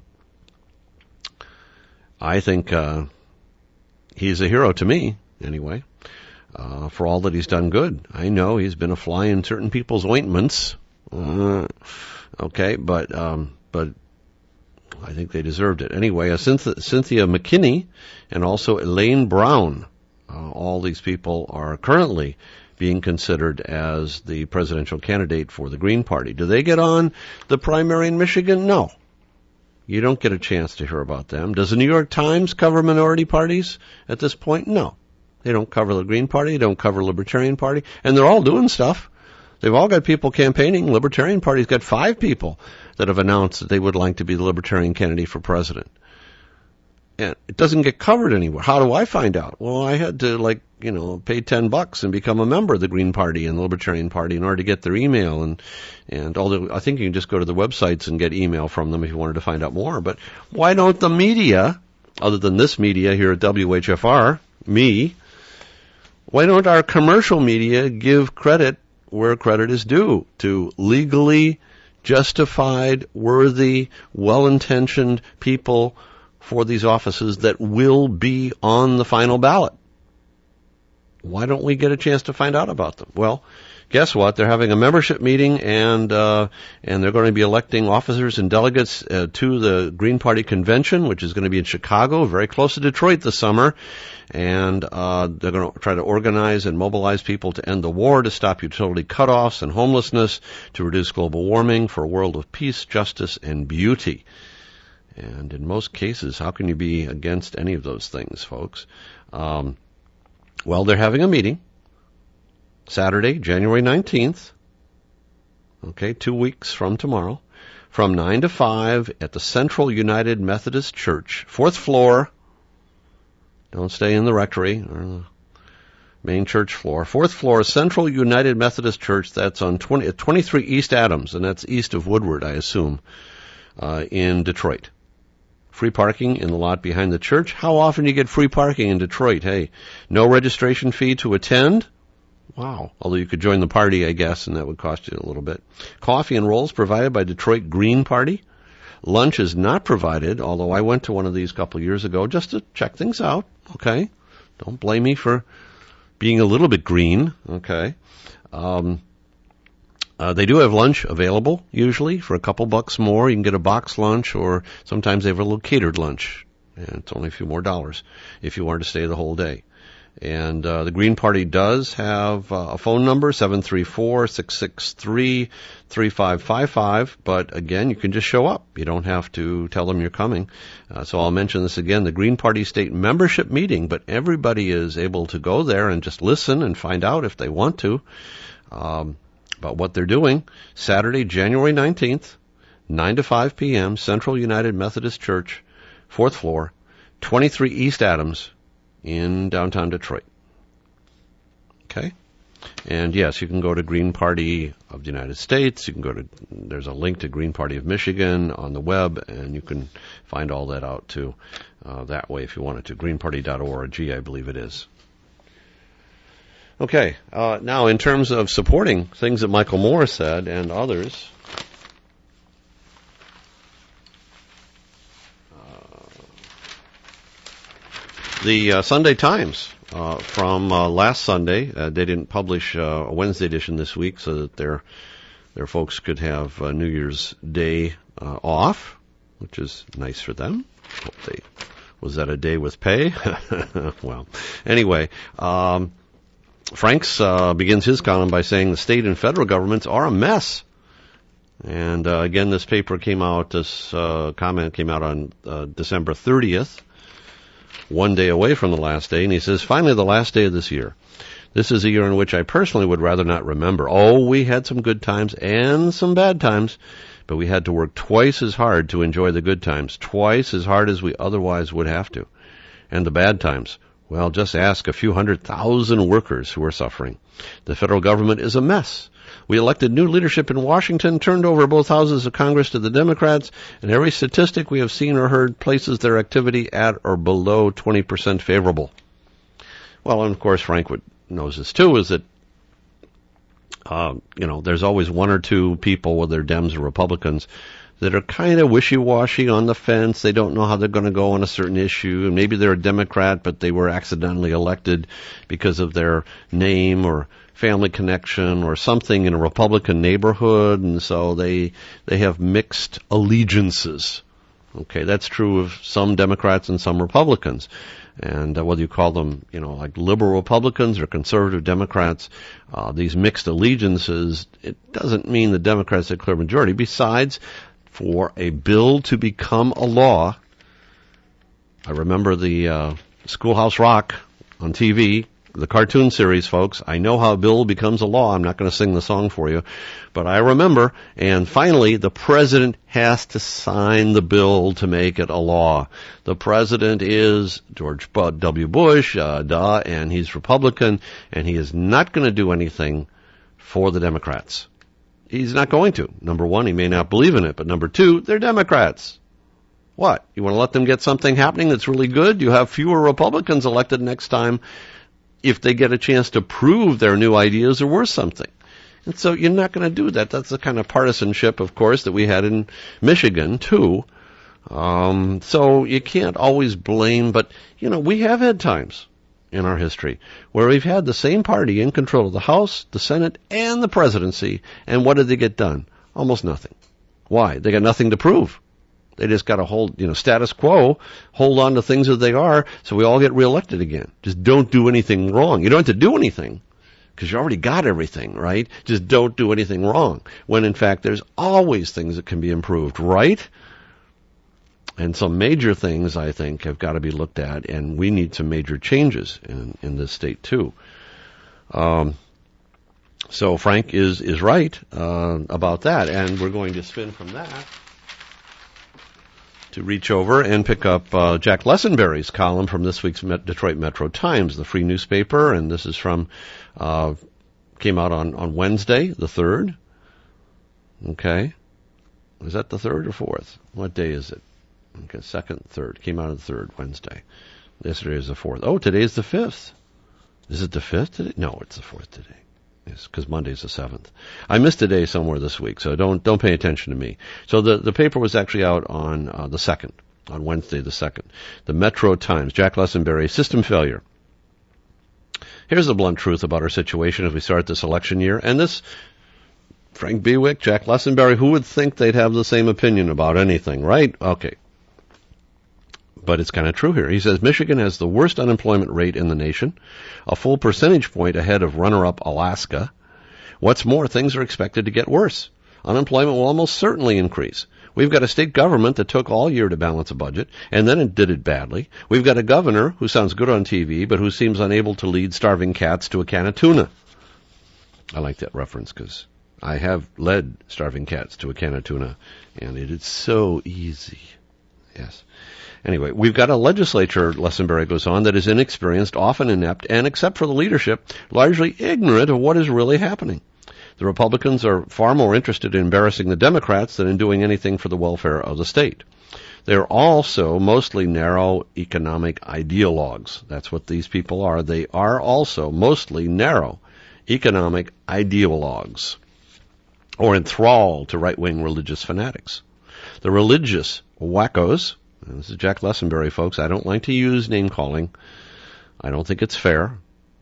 I think uh, he's a hero to me, anyway. Uh, for all that he's done good. I know he's been a fly in certain people's ointments. Uh, okay, but, um, but I think they deserved it. Anyway, uh, Cynthia, Cynthia McKinney and also Elaine Brown, uh, all these people are currently being considered as the presidential candidate for the Green Party. Do they get on the primary in Michigan? No. You don't get a chance to hear about them. Does the New York Times cover minority parties at this point? No. They don't cover the Green Party, they don't cover Libertarian Party, and they're all doing stuff. They've all got people campaigning. Libertarian Party's got five people that have announced that they would like to be the Libertarian candidate for president. And it doesn't get covered anywhere. How do I find out? Well, I had to, like, you know, pay ten bucks and become a member of the Green Party and the Libertarian Party in order to get their email. And, and although I think you can just go to the websites and get email from them if you wanted to find out more. But why don't the media, other than this media here at W H F R, me, why don't our commercial media give credit where credit is due to legally justified, worthy, well-intentioned people for these offices that will be on the final ballot? Why don't we get a chance to find out about them? Well, guess what? They're having a membership meeting, and uh, and they're going to be electing officers and delegates uh, to the Green Party convention, which is going to be in Chicago, very close to Detroit this summer. And uh, they're going to try to organize and mobilize people to end the war, to stop utility cutoffs and homelessness, to reduce global warming, for a world of peace, justice, and beauty. And in most cases, how can you be against any of those things, folks? Um, well, they're having a meeting Saturday, January nineteenth, okay, two weeks from tomorrow, from nine to five at the Central United Methodist Church, fourth floor. Don't stay in the rectory or the main church floor. Fourth floor, Central United Methodist Church. That's on twenty, twenty-three East Adams, and that's east of Woodward, I assume, uh, in Detroit. Free parking in the lot behind the church. How often do you get free parking in Detroit? Hey, no registration fee to attend. Wow. Although you could join the party, I guess, and that would cost you a little bit. Coffee and rolls provided by Detroit Green Party. Lunch is not provided, although I went to one of these a couple of years ago just to check things out. Okay. Don't blame me for being a little bit green. Okay. Um, uh, they do have lunch available, usually, for a couple bucks more. You can get a box lunch, or sometimes they have a little catered lunch. And it's only a few more dollars if you wanted to stay the whole day. And uh, the Green Party does have uh, a phone number, seven three four, six six three, three five five five. But again, you can just show up. You don't have to tell them you're coming. Uh, so I'll mention this again, the Green Party State Membership Meeting. But everybody is able to go there and just listen and find out if they want to um, about what they're doing. Saturday, January nineteenth, nine to five p.m., Central United Methodist Church, fourth floor, twenty-three East Adams, in downtown Detroit. Okay? And yes, you can go to Green Party of the United States. You can go to, there's a link to Green Party of Michigan on the web, and you can find all that out too, uh, that way if you wanted to. green party dot org, I believe it is. Okay, uh, now in terms of supporting things that Michael Moore said and others, the uh, Sunday Times uh, from uh, last Sunday, uh, they didn't publish uh, a Wednesday edition this week so that their their folks could have uh, New Year's Day uh, off, which is nice for them. Hope they, was that a day with pay? Well, anyway, um, Franks uh, begins his column by saying the state and federal governments are a mess. And uh, again, this paper came out, this uh, comment came out on uh, December thirtieth. One day away from the last day, and he says, finally the last day of this year. This is a year in which I personally would rather not remember. Oh, we had some good times and some bad times, but we had to work twice as hard to enjoy the good times, twice as hard as we otherwise would have to. And the bad times, well, just ask a few hundred thousand workers who are suffering. The federal government is a mess. We elected new leadership in Washington, turned over both houses of Congress to the Democrats, and every statistic we have seen or heard places their activity at or below twenty percent favorable. Well, and of course, Frank would, knows this too, is that, uh, you know, there's always one or two people, whether Dems or Republicans, that are kind of wishy-washy on the fence. They don't know how they're going to go on a certain issue, and maybe they're a Democrat, but they were accidentally elected because of their name or family connection or something in a Republican neighborhood, and so they they have mixed allegiances. Okay, that's true of some Democrats and some Republicans. And uh, whether you call them, you know, like liberal Republicans or conservative Democrats, uh, these mixed allegiances, it doesn't mean the Democrats are a clear majority. Besides, for a bill to become a law, I remember the uh, Schoolhouse Rock on T V, the cartoon series, folks. I know how a bill becomes a law. I'm not going to sing the song for you, but I remember. And finally, the president has to sign the bill to make it a law. The president is George W. Bush, uh, duh, and he's Republican, and he is not going to do anything for the Democrats. He's not going to. Number one, he may not believe in it, but number two, they're Democrats. What? You want to let them get something happening that's really good? You have fewer Republicans elected next time if they get a chance to prove their new ideas are worth something. And so you're not going to do that. That's the kind of partisanship, of course, that we had in Michigan, too. Um, so you can't always blame, but, you know, we have had times in our history where we've had the same party in control of the House, the Senate, and the presidency, and what did they get done? Almost nothing. Why? They got nothing to prove. They just got to hold, you know, status quo, hold on to things as they are, so we all get reelected again. Just don't do anything wrong. You don't have to do anything, because you already got everything, right? Just don't do anything wrong, when in fact there's always things that can be improved, right? And some major things, I think, have got to be looked at, and we need some major changes in, in this state, too. Um, so Frank is, is right uh, about that, and we're going to spin from that to reach over and pick up uh, Jack Lessenberry's column from this week's Met- Detroit Metro Times, the free newspaper, and this is from, uh, came out on, on Wednesday, the third. Okay. Is that the third or fourth? What day is it? Okay, second, third. Came out on the third, Wednesday. Yesterday is the fourth. Oh, today is the fifth. Is it the fifth today? No, it's the fourth today. Yes, because Monday's the seventh. I missed a day somewhere this week, so don't don't pay attention to me. So the, the paper was actually out on uh, the second, on Wednesday the second. The Metro Times, Jack Lessenberry, system failure. Here's the blunt truth about our situation as we start this election year. And this, Frank Bewick, Jack Lessenberry, who would think they'd have the same opinion about anything, right? Okay. But it's kind of true here. He says Michigan has the worst unemployment rate in the nation, a full percentage point ahead of runner-up Alaska. What's more, things are expected to get worse. Unemployment will almost certainly increase. We've got a state government that took all year to balance a budget, and then it did it badly. We've got a governor who sounds good on T V, but who seems unable to lead starving cats to a can of tuna. I like that reference because I have led starving cats to a can of tuna, and it is so easy. Yes. Anyway, we've got a legislature, Lessenberry goes on, that is inexperienced, often inept, and except for the leadership, largely ignorant of what is really happening. The Republicans are far more interested in embarrassing the Democrats than in doing anything for the welfare of the state. They're also mostly narrow economic ideologues. That's what these people are. They are also mostly narrow economic ideologues, or enthralled to right-wing religious fanatics. The religious wackos, and this is Jack Lessenberry, folks. I don't like to use name-calling. I don't think it's fair.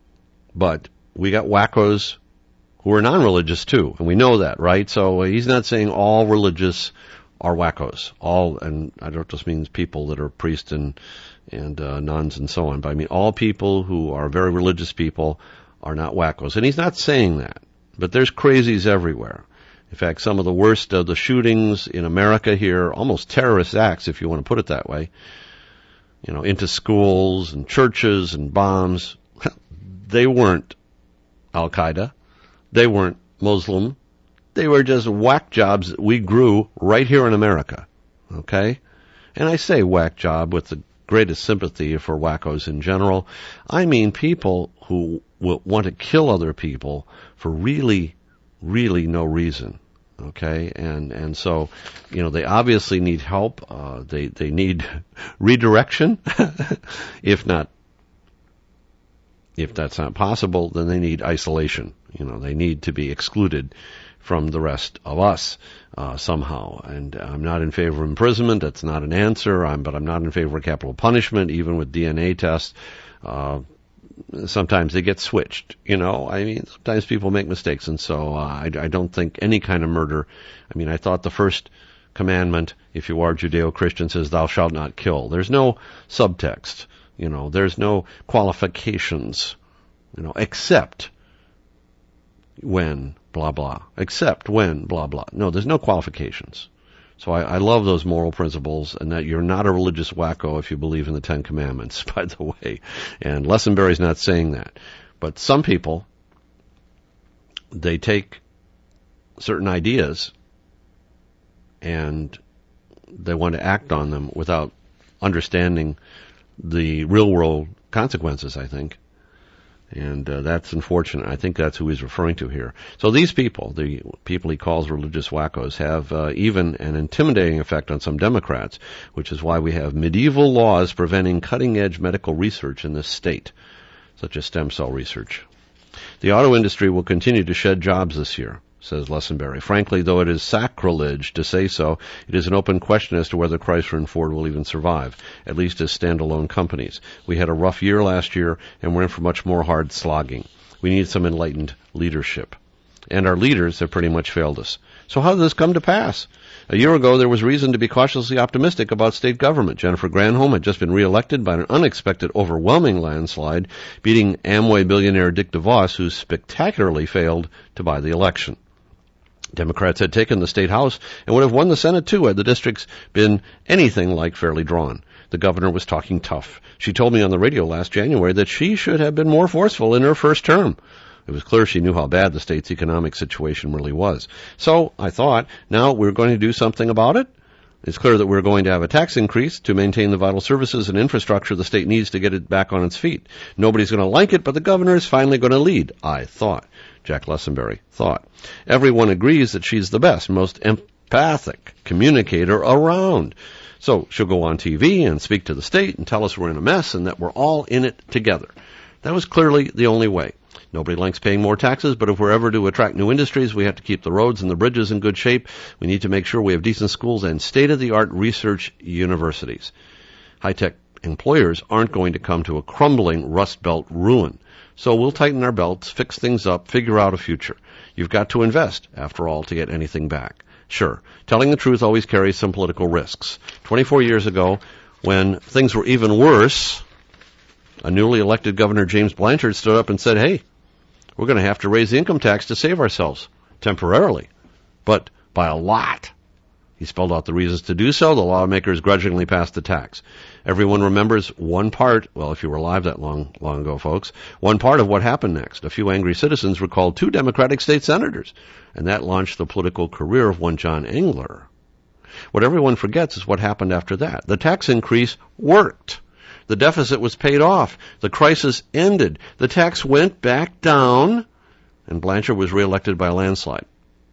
But we got wackos who are non-religious, too, and we know that, right? So he's not saying all religious are wackos. All, and I don't just mean people that are priests and, and uh, nuns and so on, but I mean all people who are very religious people are not wackos. And he's not saying that, but there's crazies everywhere. In fact, some of the worst of the shootings in America here, almost terrorist acts, if you want to put it that way, you know, into schools and churches and bombs, they weren't Al-Qaeda. They weren't Muslim. They were just whack jobs that we grew right here in America. Okay? And I say whack job with the greatest sympathy for wackos in general. I mean people who will want to kill other people for really, really no reason. Okay, and and so, you know, they obviously need help. Uh, they they need redirection. if not, if that's not possible, then they need isolation. You know, they need to be excluded from the rest of us uh, somehow. And I'm not in favor of imprisonment. That's not an answer. I'm, but I'm not in favor of capital punishment, even with D N A tests. Uh, Sometimes they get switched, you know. I mean, sometimes people make mistakes, and so uh, I, I don't think any kind of murder. I mean, I thought the first commandment, if you are Judeo-Christian, says thou shalt not kill. There's no subtext, you know. There's no qualifications, you know, except when blah blah, except when blah blah. No, there's no qualifications. So I, I love those moral principles, and that you're not a religious wacko if you believe in the Ten Commandments, by the way. And Lessenberry's not saying that. But some people, they take certain ideas and they want to act on them without understanding the real-world consequences, I think. And uh, that's unfortunate. I think that's who he's referring to here. So these people, the people he calls religious wackos, have uh, even an intimidating effect on some Democrats, which is why we have medieval laws preventing cutting-edge medical research in this state, such as stem cell research. The auto industry will continue to shed jobs this year, says Lessenberry. Frankly, though it is sacrilege to say so, it is an open question as to whether Chrysler and Ford will even survive, at least as standalone companies. We had a rough year last year, and we're in for much more hard slogging. We need some enlightened leadership. And our leaders have pretty much failed us. So how did this come to pass? A year ago, there was reason to be cautiously optimistic about state government. Jennifer Granholm had just been reelected by an unexpected, overwhelming landslide, beating Amway billionaire Dick DeVos, who spectacularly failed to buy the election. Democrats had taken the state house and would have won the Senate too had the districts been anything like fairly drawn. The governor was talking tough. She told me on the radio last January that she should have been more forceful in her first term. It was clear she knew how bad the state's economic situation really was. So I thought, now we're going to do something about it? It's clear that we're going to have a tax increase to maintain the vital services and infrastructure the state needs to get it back on its feet. Nobody's going to like it, but the governor is finally going to lead, I thought. Jack Lessenberry thought. Everyone agrees that she's the best, most empathic communicator around. So she'll go on T V and speak to the state and tell us we're in a mess and that we're all in it together. That was clearly the only way. Nobody likes paying more taxes, but if we're ever to attract new industries, we have to keep the roads and the bridges in good shape. We need to make sure we have decent schools and state-of-the-art research universities. High-tech employers aren't going to come to a crumbling Rust Belt ruin. So we'll tighten our belts, fix things up, figure out a future. You've got to invest, after all, to get anything back. Sure, telling the truth always carries some political risks. twenty-four years ago, when things were even worse, a newly elected Governor James Blanchard stood up and said, hey, we're going to have to raise the income tax to save ourselves, temporarily, but by a lot. He spelled out the reasons to do so. The lawmakers grudgingly passed the tax. Everyone remembers one part, well, if you were alive that long, long ago, folks, one part of what happened next. A few angry citizens recalled two Democratic state senators, and that launched the political career of one John Engler. What everyone forgets is what happened after that. The tax increase worked. The deficit was paid off. The crisis ended. The tax went back down, and Blanchard was reelected by a landslide.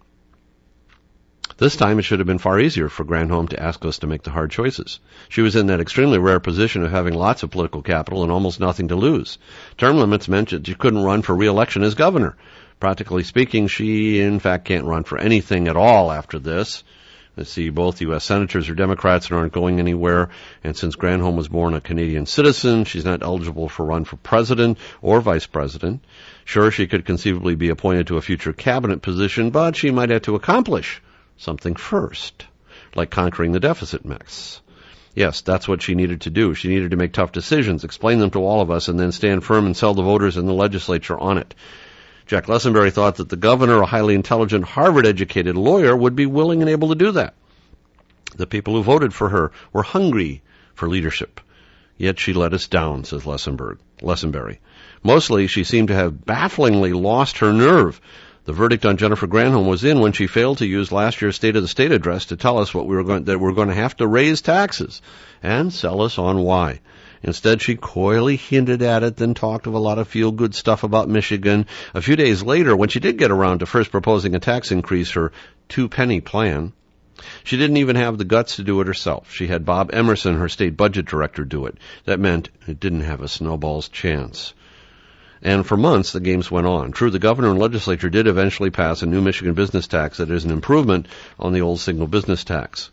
This time it should have been far easier for Granholm to ask us to make the hard choices. She was in that extremely rare position of having lots of political capital and almost nothing to lose. Term limits meant that you couldn't run for re-election as governor. Practically speaking, she in fact can't run for anything at all after this. Let's see, both U S senators are Democrats and aren't going anywhere, and since Granholm was born a Canadian citizen, she's not eligible for run for president or vice president. Sure, she could conceivably be appointed to a future cabinet position, but she might have to accomplish something first, like conquering the deficit mix. Yes, that's what she needed to do. She needed to make tough decisions, explain them to all of us, and then stand firm and sell the voters in the legislature on it. Jack Lessenberry thought that the governor, a highly intelligent, Harvard-educated lawyer, would be willing and able to do that. The people who voted for her were hungry for leadership. Yet she let us down, says Lessenberg, Lessenberry. Mostly, she seemed to have bafflingly lost her nerve. The verdict on Jennifer Granholm was in when she failed to use last year's State of the State address to tell us what we were going, that we're going to have to raise taxes and sell us on why. Instead, she coyly hinted at it, then talked of a lot of feel-good stuff about Michigan. A few days later, when she did get around to first proposing a tax increase, her two-penny plan, she didn't even have the guts to do it herself. She had Bob Emerson, her state budget director, do it. That meant it didn't have a snowball's chance. And for months, the games went on. True, the governor and legislature did eventually pass a new Michigan business tax that is an improvement on the old single business tax.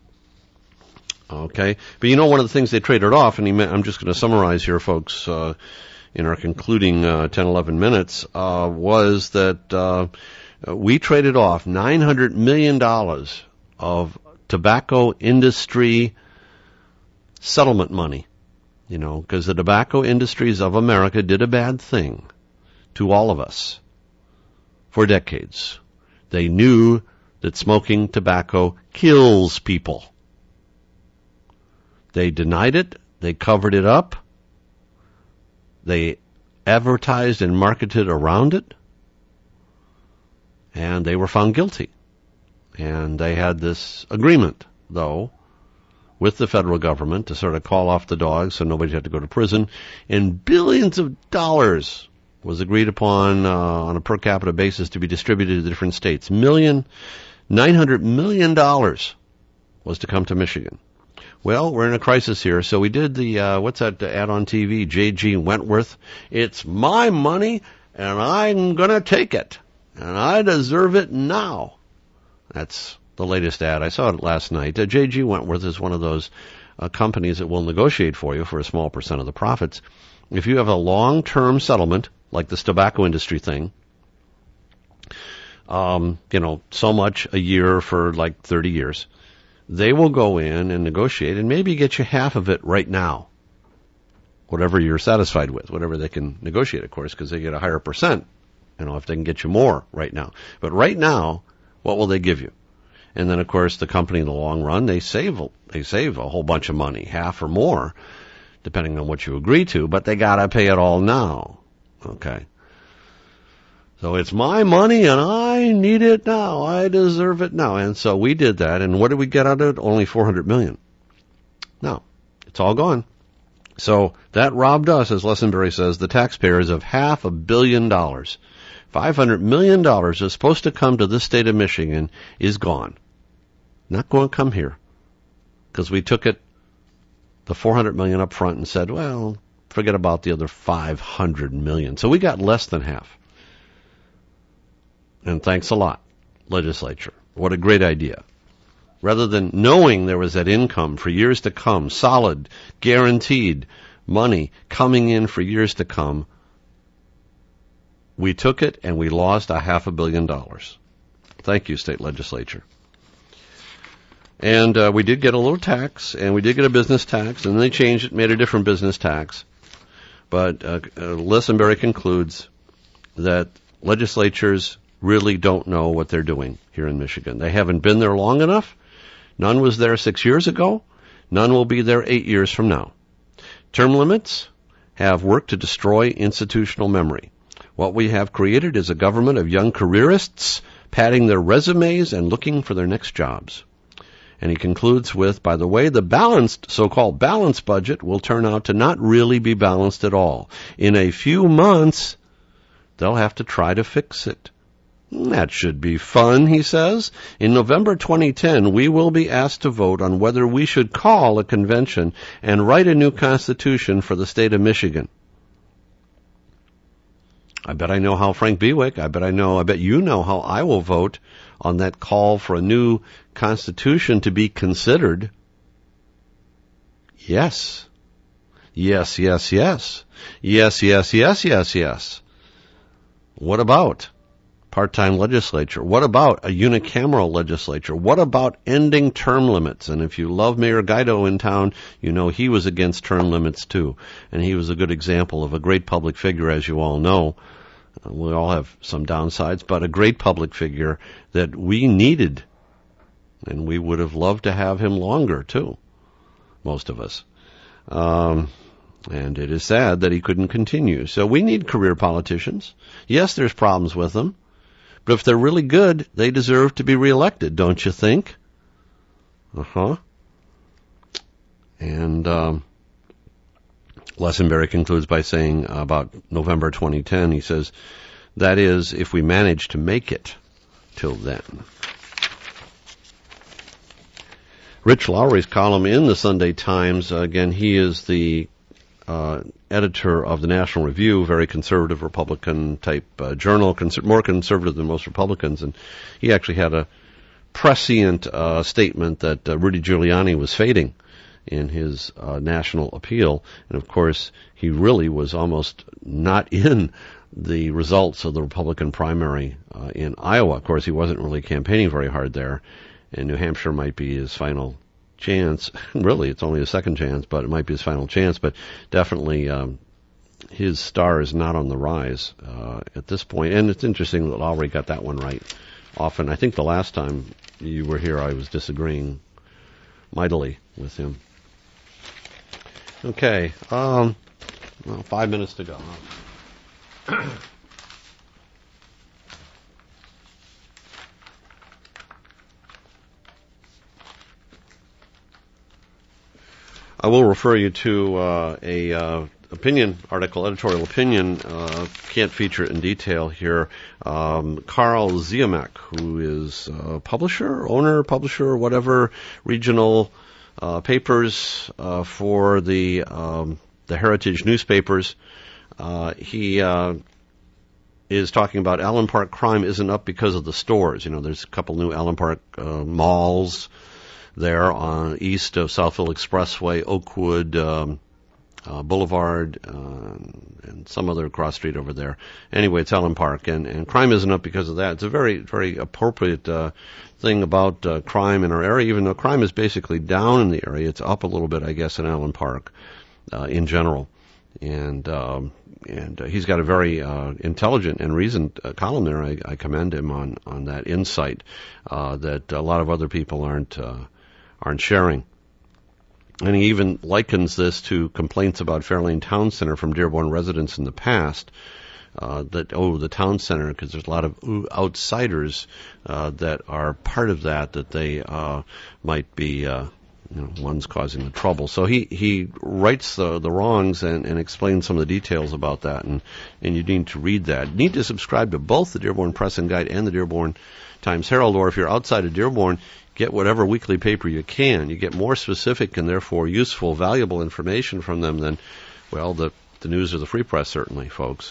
Okay, but you know, one of the things they traded off, and he meant, I'm just going to summarize here, folks, uh, in our concluding uh, ten, eleven minutes, uh, was that uh, we traded off nine hundred million dollars of tobacco industry settlement money, you know, because the tobacco industries of America did a bad thing to all of us for decades. They knew that smoking tobacco kills people. They denied it. They covered it up. They advertised and marketed around it. And they were found guilty. And they had this agreement, though, with the federal government to sort of call off the dogs so nobody had to go to prison. And billions of dollars was agreed upon uh, on a per capita basis to be distributed to different states. Million, nine hundred million dollars was to come to Michigan. Well, we're in a crisis here, so we did the, uh, what's that ad on T V, J G Wentworth. It's my money, and I'm going to take it, and I deserve it now. That's the latest ad. I saw it last night. Uh, J G Wentworth is one of those uh, companies that will negotiate for you for a small percent of the profits. If you have a long-term settlement, like this tobacco industry thing, um, you know, so much a year for like thirty years, they will go in and negotiate and maybe get you half of it right now. Whatever you're satisfied with, whatever they can negotiate, of course, because they get a higher percent, you know, if they can get you more right now. But right now, what will they give you? And then, of course, the company in the long run, they save, they save a whole bunch of money, half or more, depending on what you agree to, but they gotta pay it all now. Okay. So it's my money and I need it now. I deserve it now. And so we did that. And what did we get out of it? Only four hundred million dollars. No, it's all gone. So that robbed us, as Lessenberry says, the taxpayers of half a billion dollars. five hundred million dollars is supposed to come to this state of Michigan is gone. Not going to come here. Because we took it, the four hundred million dollars up front and said, well, forget about the other five hundred million dollars. So we got less than half. And thanks a lot, legislature. What a great idea. Rather than knowing there was that income for years to come, solid, guaranteed money coming in for years to come, we took it and we lost a half a billion dollars. Thank you, state legislature. And uh, we did get a little tax, and we did get a business tax, and they changed it, made a different business tax. But uh, uh, Lessenberry concludes that legislatures really don't know what they're doing here in Michigan. They haven't been there long enough. None was there six years ago. None will be there eight years from now. Term limits have worked to destroy institutional memory. What we have created is a government of young careerists padding their resumes and looking for their next jobs. And he concludes with, by the way, the balanced, so-called balanced budget will turn out to not really be balanced at all. In a few months, they'll have to try to fix it. That should be fun, he says. In November twenty ten, we will be asked to vote on whether we should call a convention and write a new constitution for the state of Michigan. I bet I know how Frank Bewick, I bet I know, I bet you know how I will vote on that call for a new constitution to be considered. Yes. Yes, yes, yes. Yes, yes, yes, yes, yes. What about part-time legislature? What about a unicameral legislature? What about ending term limits? And if you love Mayor Guido in town, you know he was against term limits too. And he was a good example of a great public figure, as you all know. Uh, we all have some downsides, but a great public figure that we needed. And we would have loved to have him longer too, most of us. Um, and it is sad that he couldn't continue. So we need career politicians. Yes, there's problems with them. But if they're really good, they deserve to be reelected, don't you think? Uh-huh. And um, Lessenberry concludes by saying about November twenty ten, he says, that is, if we manage to make it till then. Rich Lowry's column in the Sunday Times, uh, again, he is the uh, editor of the National Review, very conservative Republican-type uh, journal, cons- more conservative than most Republicans, and he actually had a prescient uh, statement that uh, Rudy Giuliani was fading in his uh, national appeal, and of course, he really was almost not in the results of the Republican primary uh, in Iowa. Of course, he wasn't really campaigning very hard there, and New Hampshire might be his final chance. Really, it's only a second chance, but it might be his final chance. But definitely, um, his star is not on the rise uh, at this point. And it's interesting that Lowry got that one right. Often, I think the last time you were here, I was disagreeing mightily with him. Okay, um, well, five minutes to go. I will refer you to uh, a uh, opinion article, editorial opinion. Uh, can't feature it in detail here. Um, Carl Ziomek, who is a publisher, owner, publisher, whatever, regional uh, papers uh, for the um, the heritage newspapers. Uh, he uh, is talking about Allen Park crime isn't up because of the stores. You know, there's a couple new Allen Park uh, malls there on east of Southfield Expressway, Oakwood um, uh, Boulevard, uh, and some other cross street over there. Anyway, it's Allen Park, and, and crime isn't up because of that. It's a very, very appropriate uh, thing about uh, crime in our area, even though crime is basically down in the area. It's up a little bit, I guess, in Allen Park uh, in general. And um, and uh, he's got a very uh, intelligent and reasoned uh, column there. I, I commend him on, on that insight uh, that a lot of other people aren't uh, aren't sharing. And he even likens this to complaints about Fairlane Town Center from Dearborn residents in the past. uh, that, oh, the town center, because there's a lot of ooh, outsiders uh, that are part of that, that they uh, might be, uh, you know, one's causing the trouble. So he, he rights the, the wrongs and, and explains some of the details about that, and, and you need to read that. You need to subscribe to both the Dearborn Press and Guide and the Dearborn Times-Herald, or if you're outside of Dearborn, get whatever weekly paper you can. You get more specific and therefore useful, valuable information from them than, well, the, the news or the free press, certainly, folks.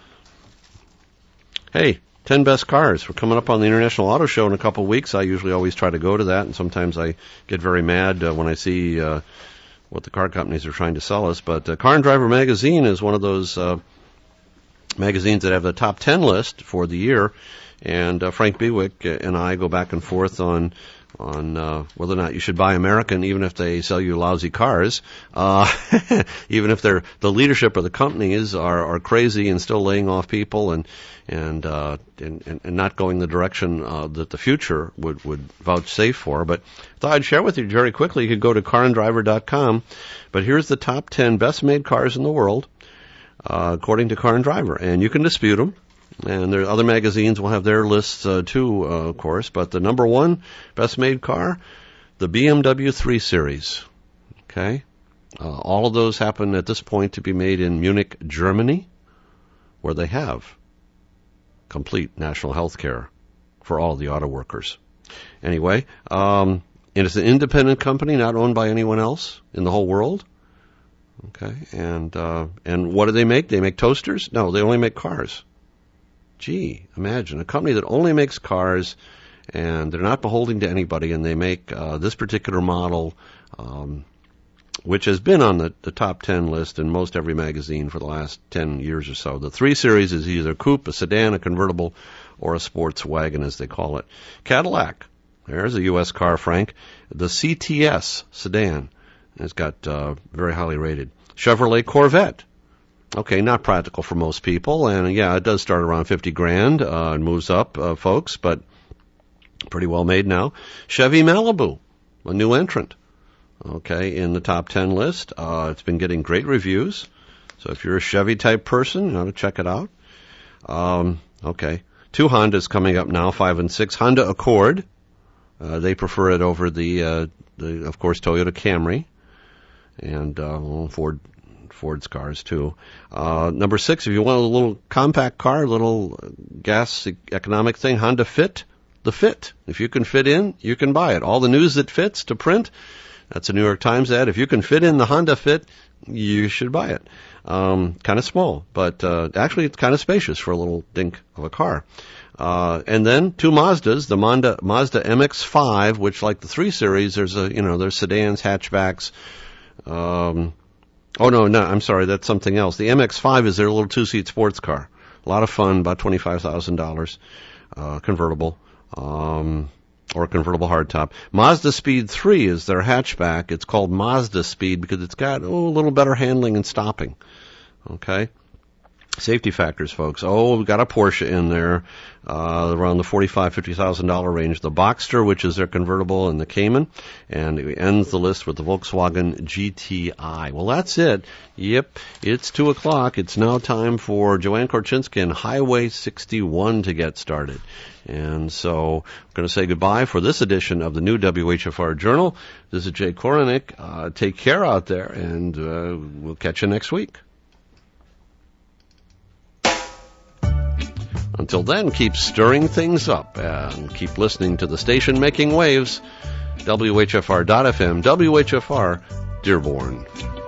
Hey, ten best cars. We're coming up on the International Auto Show in a couple of weeks. I usually always try to go to that, and sometimes I get very mad uh, when I see uh, what the car companies are trying to sell us. But uh, Car and Driver magazine is one of those uh, magazines that have the top ten list for the year, and uh, Frank Bewick and I go back and forth on on uh, whether or not you should buy American, even if they sell you lousy cars, uh, even if they're, the leadership of the companies are, are crazy and still laying off people and and uh, and, and not going the direction uh, that the future would, would vouchsafe for. But I thought I'd share with you very quickly. You could go to car and driver dot com, but here's the top ten best-made cars in the world, uh, according to Car and Driver, and you can dispute them. And there other magazines will have their lists uh, too, uh, of course. But the number one best-made car, the B M W three series. Okay, uh, all of those happen at this point to be made in Munich, Germany, where they have complete national health care for all the auto workers. Anyway, um, and it's an independent company, not owned by anyone else in the whole world. Okay, and uh, and what do they make? They make toasters? No, they only make cars. Gee, imagine a company that only makes cars, and they're not beholden to anybody, and they make uh, this particular model, um, which has been on the, the top ten list in most every magazine for the last ten years or so. The three series is either a coupe, a sedan, a convertible, or a sports wagon, as they call it. Cadillac, there's a U S car, Frank. The C T S sedan has got uh, very highly rated. Chevrolet Corvette. Okay, not practical for most people, and yeah, it does start around fifty grand, uh, and moves up, uh, folks, but pretty well made now. Chevy Malibu, a new entrant, okay, in the top ten list. Uh, it's been getting great reviews, so if you're a Chevy type person, you ought to check it out. Um, okay, two Hondas coming up now, five and six. Honda Accord, uh, they prefer it over the, uh, the, of course, Toyota Camry, and uh, well, Ford. Ford's cars too. Uh, number six, if you want a little compact car, a little gas economic thing, Honda Fit, the Fit. If you can fit in, you can buy it. All the news that fits to print, that's a New York Times ad. If you can fit in the Honda Fit, you should buy it. Um, kind of small, but uh, actually it's kind of spacious for a little dink of a car. Uh, and then two Mazdas, the Mazda, Mazda M X five, which like the three series, there's a, you know, there's sedans, hatchbacks, um, Oh, no, no, I'm sorry, that's something else. The M X five is their little two-seat sports car. A lot of fun, about twenty-five thousand dollars, uh, convertible, um, or a convertible hardtop. Mazda Speed three is their hatchback. It's called Mazda Speed because it's got, oh, a little better handling and stopping. Okay? Safety factors, folks. Oh, we've got a Porsche in there, uh, around the forty-five thousand, fifty thousand dollars range. The Boxster, which is their convertible, and the Cayman. And it ends the list with the Volkswagen G T I. Well, that's it. Yep, it's two o'clock. It's now time for Joanne Korchinski and Highway sixty-one to get started. And so I'm going to say goodbye for this edition of the new W H F R Journal. This is Jay Koranick. Uh, take care out there, and uh, we'll catch you next week. Until then, keep stirring things up and keep listening to the station making waves, W H F R dot F M, W H F R, Dearborn.